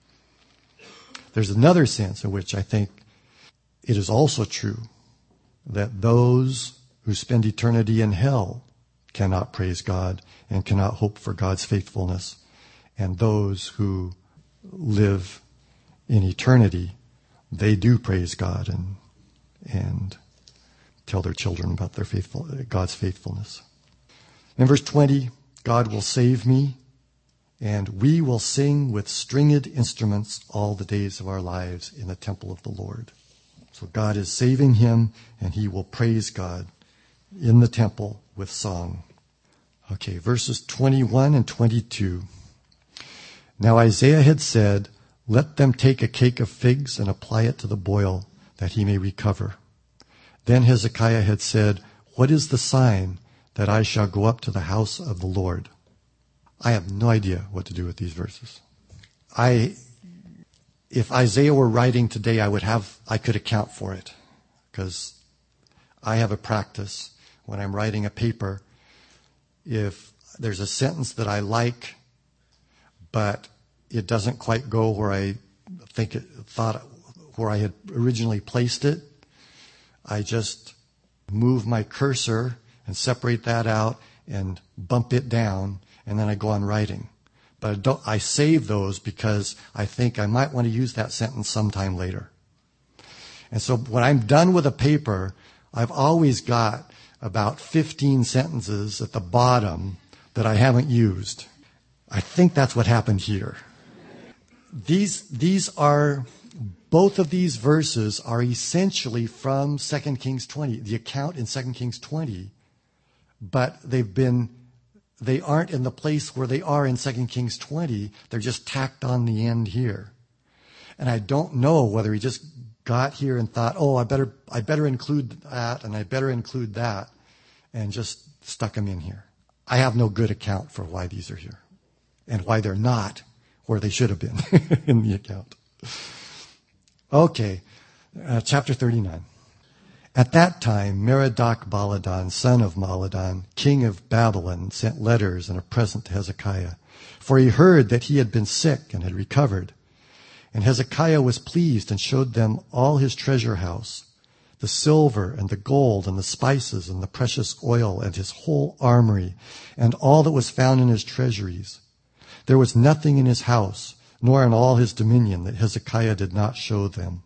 There's another sense in which I think it is also true that those who spend eternity in hell cannot praise God and cannot hope for God's faithfulness. And those who live in eternity, they do praise God and and tell their children about their faithful God's faithfulness. In verse twenty, God will save me, and we will sing with stringed instruments all the days of our lives in the temple of the Lord. So God is saving him, and he will praise God in the temple with song. Okay, verses twenty-one and twenty-two. Now Isaiah had said, let them take a cake of figs and apply it to the boil, that he may recover. Then Hezekiah had said, what is the sign that I shall go up to the house of the Lord? I have no idea what to do with these verses. I, if Isaiah were writing today, I would have, I could account for it, because I have a practice when I'm writing a paper. If there's a sentence that I like, but it doesn't quite go where I think it thought, where I had originally placed it, I just move my cursor and separate that out and bump it down, and then I go on writing. But I, don't, I save those because I think I might want to use that sentence sometime later. And so when I'm done with a paper, I've always got about fifteen sentences at the bottom that I haven't used. I think that's what happened here. These, these are, both of these verses are essentially from Second Kings twenty, the account in Second Kings twenty, but they've been, they aren't in the place where they are in Second Kings twenty. They're just tacked on the end here. And I don't know whether he just got here and thought, oh, I better, I better include that and I better include that, and just stuck them in here. I have no good account for why these are here and why they're not where they should have been in the account. Okay, uh, chapter thirty-nine. At that time, Merodach Baladan, son of Maladan, king of Babylon, sent letters and a present to Hezekiah, for he heard that he had been sick and had recovered. And Hezekiah was pleased and showed them all his treasure house, the silver and the gold and the spices and the precious oil and his whole armory and all that was found in his treasuries. There was nothing in his house, nor in all his dominion, that Hezekiah did not show them.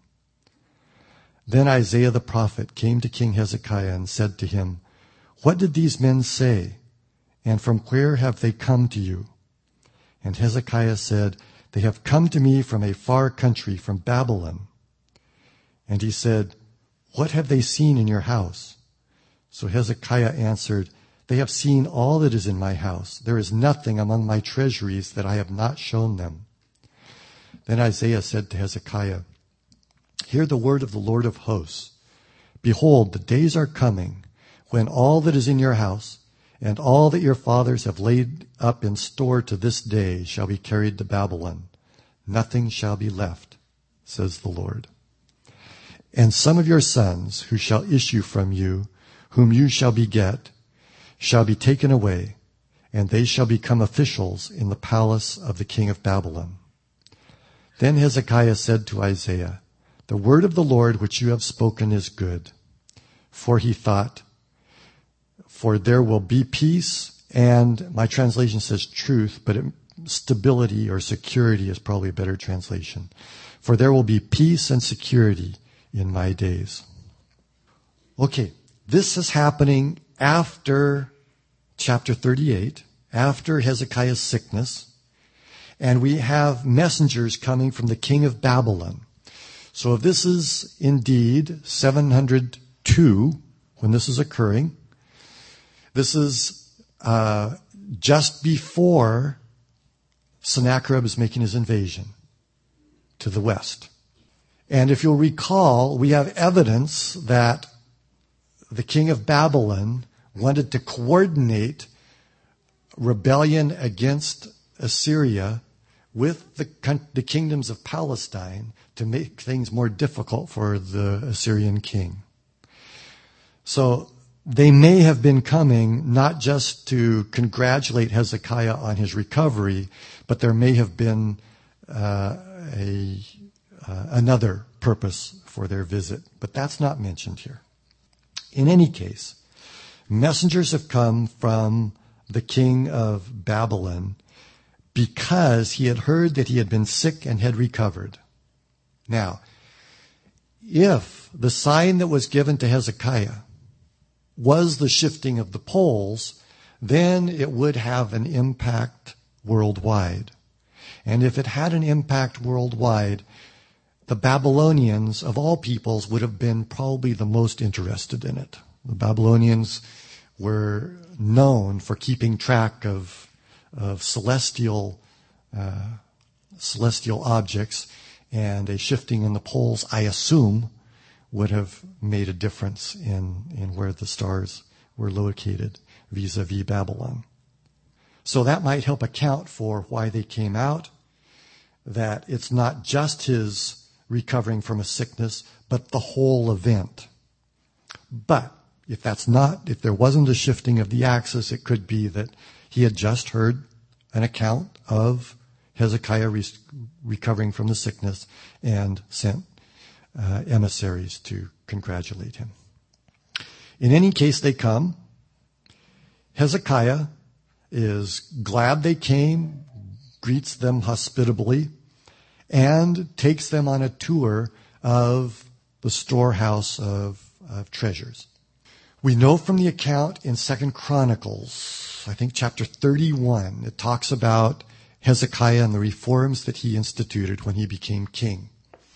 Then Isaiah the prophet came to King Hezekiah and said to him, "What did these men say? And from where have they come to you?" And Hezekiah said, "They have come to me from a far country, from Babylon." And he said, "What have they seen in your house?" So Hezekiah answered, "They have seen all that is in my house. There is nothing among my treasuries that I have not shown them." Then Isaiah said to Hezekiah, "Hear the word of the Lord of hosts. Behold, the days are coming when all that is in your house and all that your fathers have laid up in store to this day shall be carried to Babylon. Nothing shall be left, says the Lord. And some of your sons who shall issue from you, whom you shall beget, shall be taken away, and they shall become officials in the palace of the king of Babylon." Then Hezekiah said to Isaiah, "The word of the Lord which you have spoken is good." For he thought, "For there will be peace," and my translation says truth, but it, stability or security is probably a better translation. "For there will be peace and security in my days." Okay, this is happening after chapter thirty-eight, after Hezekiah's sickness, and we have messengers coming from the king of Babylon. So if this is indeed seven hundred two, when this is occurring, this is uh, just before Sennacherib is making his invasion to the west. And if you'll recall, we have evidence that the king of Babylon wanted to coordinate rebellion against Assyria with the, the kingdoms of Palestine to make things more difficult for the Assyrian king. So they may have been coming not just to congratulate Hezekiah on his recovery, but there may have been uh, a uh, another purpose for their visit. But that's not mentioned here. In any case, messengers have come from the king of Babylon because he had heard that he had been sick and had recovered. Now, if the sign that was given to Hezekiah was the shifting of the poles, then it would have an impact worldwide. And if it had an impact worldwide, the Babylonians of all peoples would have been probably the most interested in it. The Babylonians were known for keeping track of of celestial uh, celestial objects, and a shifting in the poles, I assume, would have made a difference in, in where the stars were located vis-a-vis Babylon. So that might help account for why they came out, that it's not just his recovering from a sickness, but the whole event. But if that's not, if there wasn't a shifting of the axis, it could be that he had just heard an account of Hezekiah re- recovering from the sickness and sent uh, emissaries to congratulate him. In any case, they come. Hezekiah is glad they came, greets them hospitably, and takes them on a tour of the storehouse of, of treasures. We know from the account in Second Chronicles, I think chapter thirty-one, it talks about Hezekiah and the reforms that he instituted when he became king.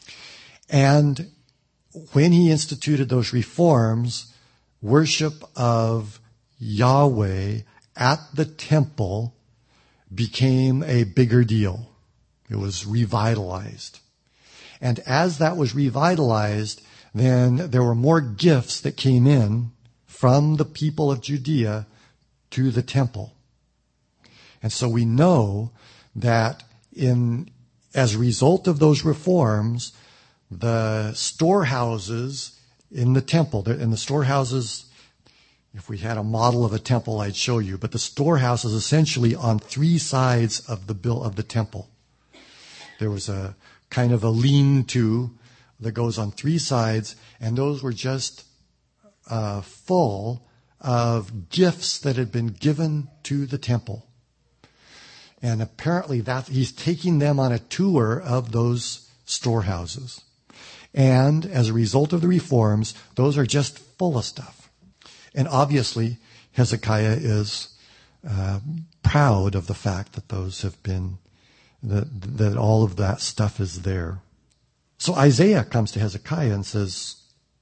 And when he instituted those reforms, worship of Yahweh at the temple became a bigger deal. It was revitalized. And as that was revitalized, then there were more gifts that came in from the people of Judea to the temple. And so we know that in as a result of those reforms, the storehouses in the temple, and the storehouses, if we had a model of a temple, I'd show you, but the storehouse is essentially on three sides of the bill of the temple. There was a kind of a lean-to that goes on three sides, and those were just uh, full of gifts that had been given to the temple. And apparently that he's taking them on a tour of those storehouses. And as a result of the reforms, those are just full of stuff. And obviously, Hezekiah is uh, proud of the fact that those have been, that, that all of that stuff is there. So Isaiah comes to Hezekiah and says,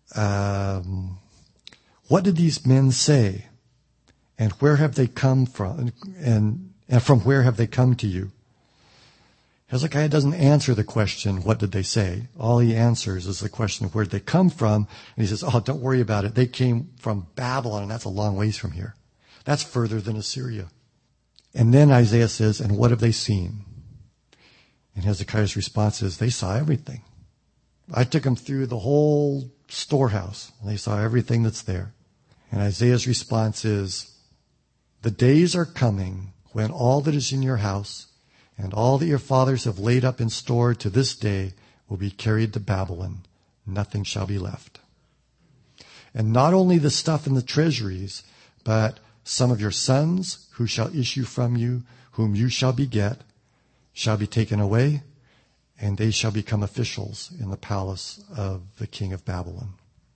um, what did these men say? And where have they come from? And And from where have they come to you? Hezekiah doesn't answer the question, what did they say? All he answers is the question of where did they come from? And he says, oh, don't worry about it. They came from Babylon, and that's a long ways from here. That's further than Assyria. And then Isaiah says, and what have they seen? And Hezekiah's response is, they saw everything. I took them through the whole storehouse, and they saw everything that's there. And Isaiah's response is, the days are coming when all that is in your house and all that your fathers have laid up in store to this day will be carried to Babylon. Nothing shall be left. And not only the stuff in the treasuries, but some of your sons who shall issue from you, whom you shall beget, shall be taken away, and they shall become officials in the palace of the king of Babylon.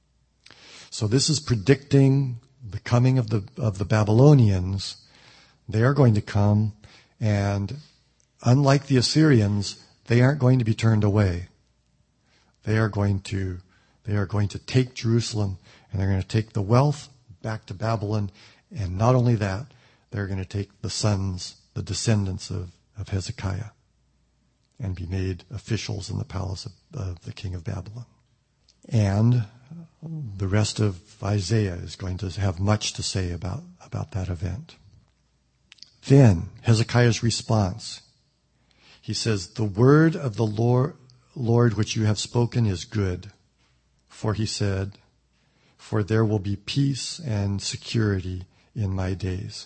So this is predicting the coming of the of the Babylonians. They are going to come, and unlike the Assyrians, they aren't going to be turned away. They are going to they are going to take Jerusalem, and they're going to take the wealth back to Babylon, and not only that, they're going to take the sons, the descendants of, of Hezekiah, and be made officials in the palace of, of the king of Babylon. And the rest of Isaiah is going to have much to say about, about that event. Then, Hezekiah's response. He says, the word of the Lord, Lord which you have spoken is good. For he said, for there will be peace and security in my days.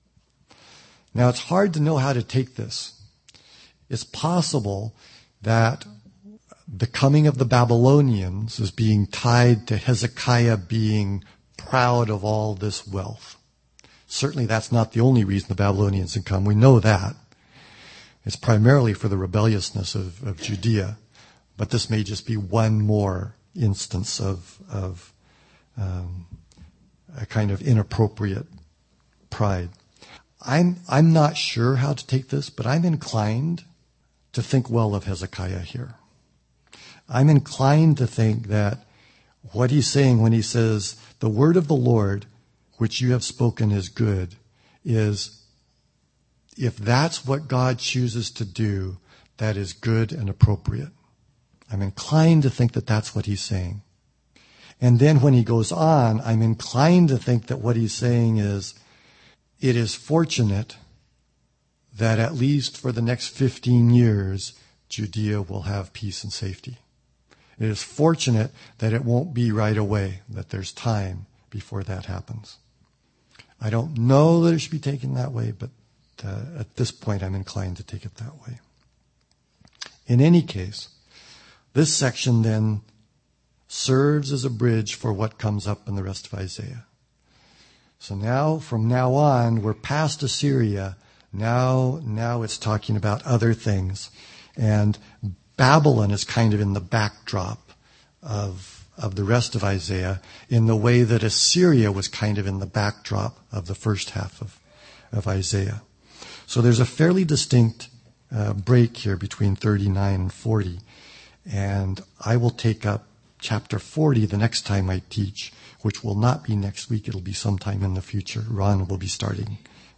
Now, it's hard to know how to take this. It's possible that the coming of the Babylonians is being tied to Hezekiah being proud of all this wealth. Certainly that's not the only reason the Babylonians had come. We know that. It's primarily for the rebelliousness of, of Judea. But this may just be one more instance of, of um, a kind of inappropriate pride. I'm, I'm not sure how to take this, but I'm inclined to think well of Hezekiah here. I'm inclined to think that what he's saying when he says, the word of the Lord which you have spoken is good, is if that's what God chooses to do, that is good and appropriate. I'm inclined to think that that's what he's saying. And then when he goes on, I'm inclined to think that what he's saying is, it is fortunate that at least for the next fifteen years, Judea will have peace and safety. It is fortunate that it won't be right away, that there's time before that happens. I don't know that it should be taken that way, but uh, at this point I'm inclined to take it that way. In any case, this section then serves as a bridge for what comes up in the rest of Isaiah. So now, from now on, we're past Assyria. Now, now it's talking about other things. And Babylon is kind of in the backdrop of, of the rest of Isaiah in the way that Assyria was kind of in the backdrop of the first half of, of Isaiah. So there's a fairly distinct uh, break here between thirty-nine and forty. And I will take up chapter forty the next time I teach, which will not be next week. It'll be sometime in the future. Ron will be starting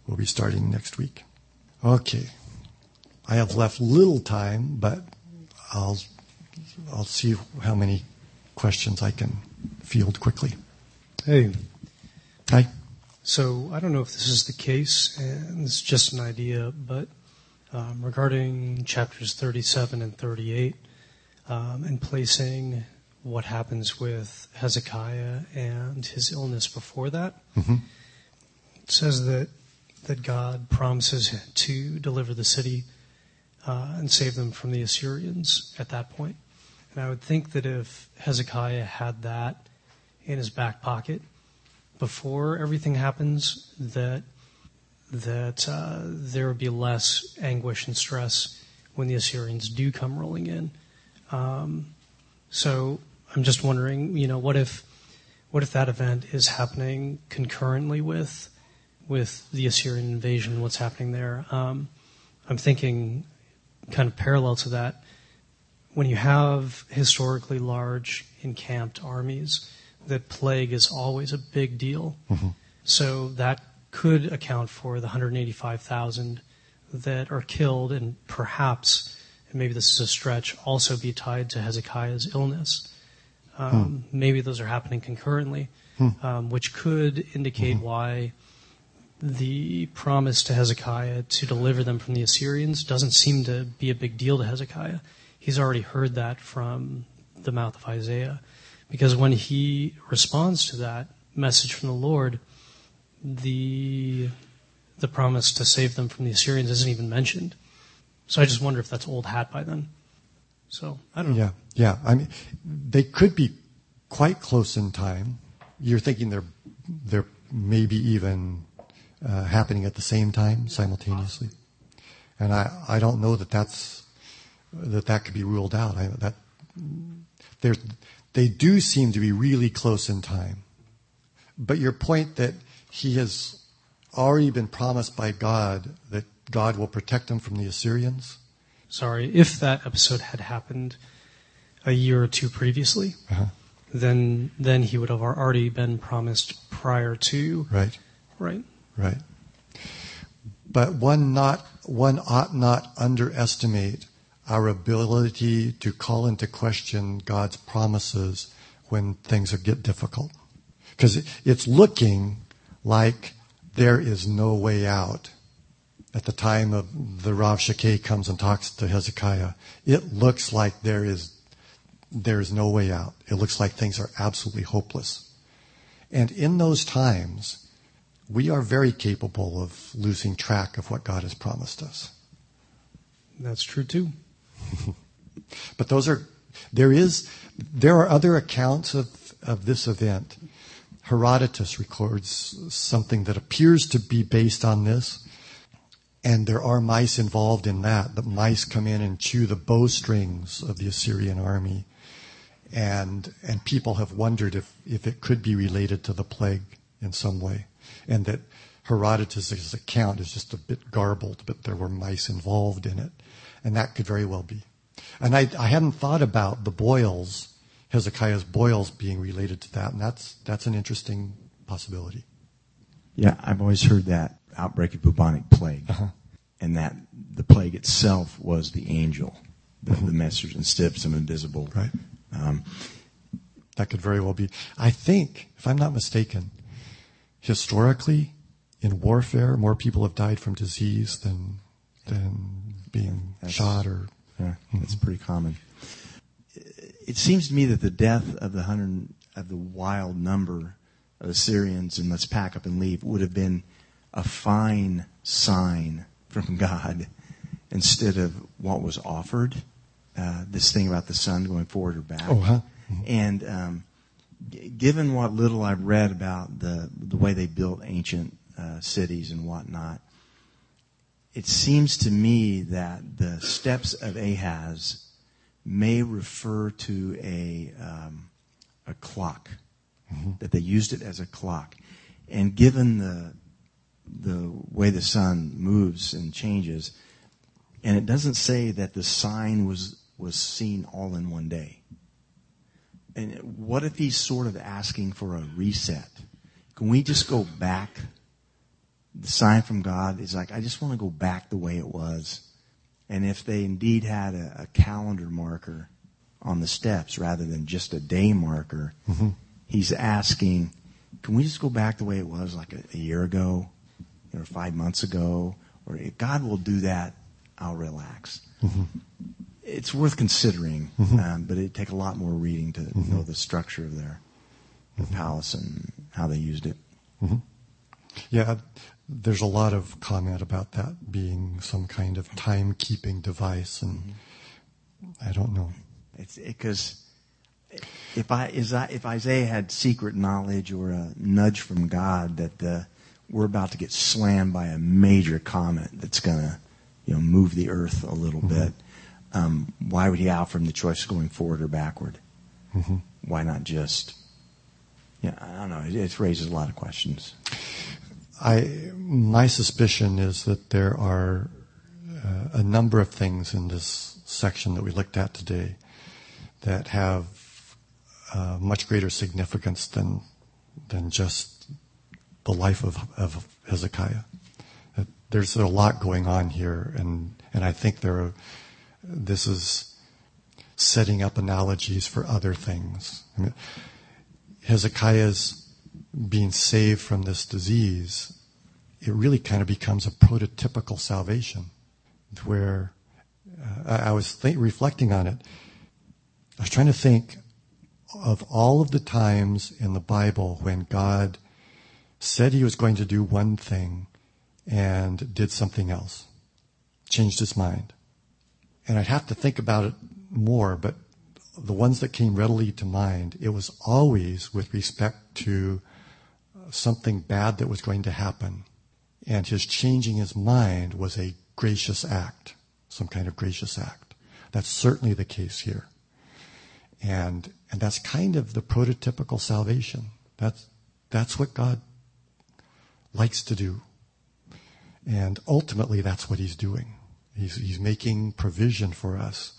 we'll be starting next week. Okay. I have left little time, but I'll I'll see how many questions I can field quickly. Hey. Hi. So I don't know if this is the case, and it's just an idea, but um, regarding chapters thirty-seven and thirty-eight, um, and placing what happens with Hezekiah and his illness before that, mm-hmm. It says that that God promises to deliver the city uh, and save them from the Assyrians at that point. And I would think that if Hezekiah had that in his back pocket before everything happens, that that uh, there would be less anguish and stress when the Assyrians do come rolling in. Um, so I'm just wondering, you know, what if what if that event is happening concurrently with with the Assyrian invasion? What's happening there? Um, I'm thinking, kind of parallel to that, when you have historically large encamped armies, that plague is always a big deal. Mm-hmm. So that could account for the one hundred eighty-five thousand that are killed, and perhaps, and maybe this is a stretch, also be tied to Hezekiah's illness. Um, hmm. Maybe those are happening concurrently, hmm. um, which could indicate mm-hmm. why the promise to Hezekiah to deliver them from the Assyrians doesn't seem to be a big deal to Hezekiah. He's already heard that from the mouth of Isaiah. Because when he responds to that message from the Lord, the the promise to save them from the Assyrians isn't even mentioned. So I just wonder if that's old hat by then. So I don't know. Yeah, yeah. I mean, they could be quite close in time. You're thinking they're they're maybe even uh, happening at the same time, simultaneously. And I, I don't know that that's that that could be ruled out. I, that there's. They do seem to be really close in time. But your point that he has already been promised by God that God will protect him from the Assyrians? Sorry, if that episode had happened a year or two previously, uh-huh. then then he would have already been promised prior to. Right. Right. Right. But one not one ought not underestimate our ability to call into question God's promises when things are, get difficult. Because it's looking like there is no way out. At the time of the Rav Shakeh comes and talks to Hezekiah, it looks like there is there is no way out. It looks like things are absolutely hopeless. And in those times, we are very capable of losing track of what God has promised us. That's true too. But those are, there is, there are other accounts of, of this event. Herodotus records something that appears to be based on this, and there are mice involved in that. The mice come in and chew the bowstrings of the Assyrian army, and and people have wondered if, if it could be related to the plague in some way, and that Herodotus' account is just a bit garbled, but there were mice involved in it. And that could very well be. And I, I hadn't thought about the boils, Hezekiah's boils being related to that. And that's that's an interesting possibility. Yeah, I've always heard that outbreak of bubonic plague. Uh-huh. And that the plague itself was the angel, the, mm-hmm. the messenger, instead of some invisible. Right. Um, that could very well be. I think, if I'm not mistaken, historically, in warfare, more people have died from disease than than being that's, shot or. Yeah, that's pretty common. It seems to me that the death of the hundred of the wild number of Assyrians, and let's pack up and leave, would have been a fine sign from God instead of what was offered. Uh, this thing about the sun going forward or back. Oh, huh? Mm-hmm. And um, g- given what little I've read about the the way they built ancient uh, cities and whatnot, it seems to me that the steps of Ahaz may refer to a um, a clock, mm-hmm. that they used it as a clock. And given the the way the sun moves and changes, and it doesn't say that the sign was was seen all in one day. And what if he's sort of asking for a reset? Can we just go back the sign from God is like, I just want to go back the way it was. And if they indeed had a, a calendar marker on the steps rather than just a day marker, mm-hmm. he's asking, can we just go back the way it was like a, a year ago or five months ago? Or if God will do that, I'll relax. Mm-hmm. It's worth considering, mm-hmm. um, but it'd take a lot more reading to mm-hmm. know the structure of their, their mm-hmm. palace and how they used it. Mm-hmm. Yeah, there's a lot of comment about that being some kind of time-keeping device, and mm-hmm. I don't know. It's because if I if Isaiah had secret knowledge or a nudge from God that the, we're about to get slammed by a major comet that's going to, you know, move the earth a little mm-hmm. bit, um, why would he offer him the choice of going forward or backward? Mm-hmm. Why not just? Yeah, I don't know. It, it raises a lot of questions. I my suspicion is that there are uh, a number of things in this section that we looked at today that have uh, much greater significance than than just the life of, of Hezekiah. Uh, there's a lot going on here, and and I think there are, this is setting up analogies for other things. I mean, Hezekiah's being saved from this disease, it really kind of becomes a prototypical salvation, where uh, I, I was th- reflecting on it. I was trying to think of all of the times in the Bible when God said he was going to do one thing and did something else, changed his mind. And I'd have to think about it more, but the ones that came readily to mind, it was always with respect to something bad that was going to happen. And his changing his mind was a gracious act, some kind of gracious act. That's certainly the case here. And and that's kind of the prototypical salvation. That's that's what God likes to do. And ultimately that's what he's doing. He's he's making provision for us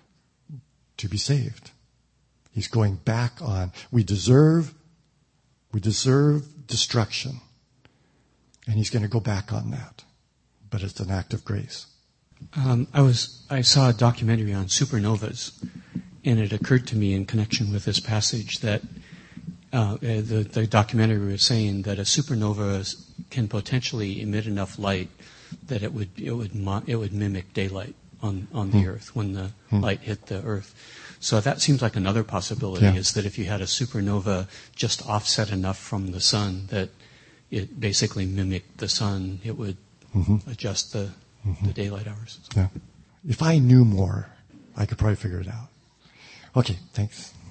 to be saved. He's going back on. We deserve we deserve destruction. And he's going to go back on that. But it's an act of grace. Um, I was I saw a documentary on supernovas, and it occurred to me in connection with this passage that uh, the, the documentary was saying that a supernova can potentially emit enough light that it would it would mo- it would mimic daylight on, on the hmm. Earth when the hmm. light hit the Earth. So that seems like another possibility, yeah. is that if you had a supernova just offset enough from the sun that it basically mimicked the sun, it would mm-hmm. adjust the, mm-hmm. the daylight hours. Yeah. If I knew more, I could probably figure it out. Okay, thanks.